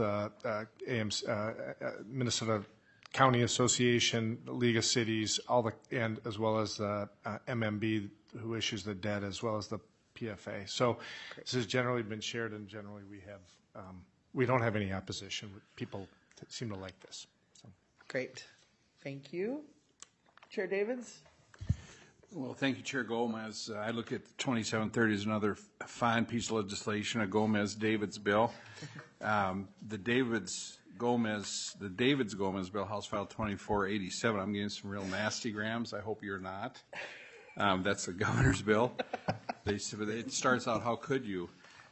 Speaker 11: Minnesota County Association, League of Cities, and as well as the MMB, who issues the debt, as well as the PFA. So this has generally been shared, and generally we don't have any opposition. People seem to like this. So.
Speaker 14: Great. Thank you. Chair Davids?
Speaker 9: Well, thank you, Chair Gomez. I look at 2730 as another fine piece of legislation, a Gomez-Davids bill. The Davids-Gomez bill, House File 2487. I'm getting some real nasty grams. I hope you're not. That's the governor's bill. It starts out, how could you?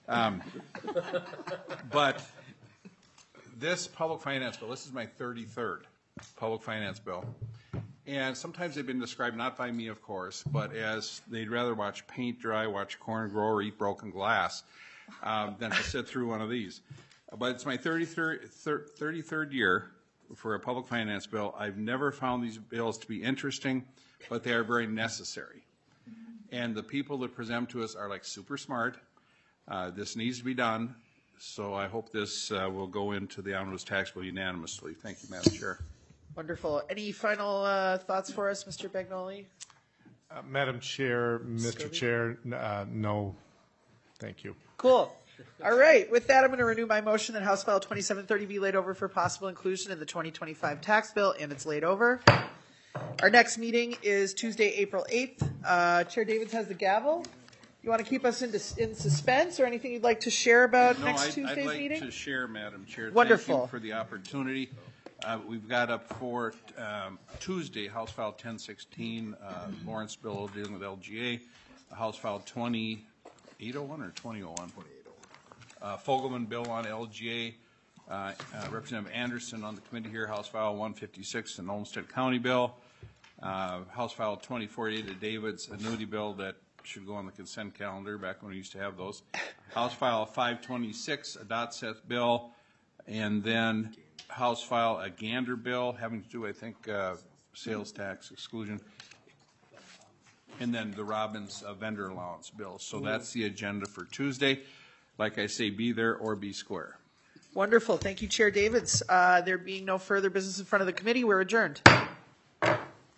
Speaker 9: But this public finance bill, this is my 33rd public finance bill. And sometimes they've been described, not by me, of course, but as they'd rather watch paint dry, watch corn grow, or eat broken glass than to sit through one of these. But it's my 33rd year for a public finance bill. I've never found these bills to be interesting, but they are very necessary. And the people that present to us are like super smart. This needs to be done. So I hope this will go into the omnibus tax bill unanimously. Thank you, Madam Chair.
Speaker 14: Wonderful. Any final thoughts for us, Mr. Bagnoli?
Speaker 11: Madam Chair, Mr. Chair, no, thank you.
Speaker 14: Cool. All right. With that, I'm going to renew my motion that House File 2730 be laid over for possible inclusion in the 2025 tax bill, and it's laid over. Our next meeting is Tuesday, April 8th. Chair Davids has the gavel. You want to keep us in suspense, or anything you'd like to share about next Tuesday's meeting?
Speaker 9: I'd like to share, Madam Chair.
Speaker 14: Wonderful.
Speaker 9: Thank you for the opportunity. We've got up for Tuesday, House File 1016, Lawrence bill dealing with LGA, House File 2801 or 2001? Fogelman bill on LGA, Representative Anderson on the committee here, House File 156, an Olmsted County bill, House File 2488, the Davids annuity bill that should go on the consent calendar back when we used to have those, House File 526, a Dotseth bill, and then House File a Gander bill having to do, I think, sales tax exclusion, and then the Robbins vendor allowance bill. So that's the agenda for Tuesday. Like I say, be there or be square.
Speaker 14: Wonderful. Thank you, Chair Davids. There being no further business in front of the committee, we're adjourned.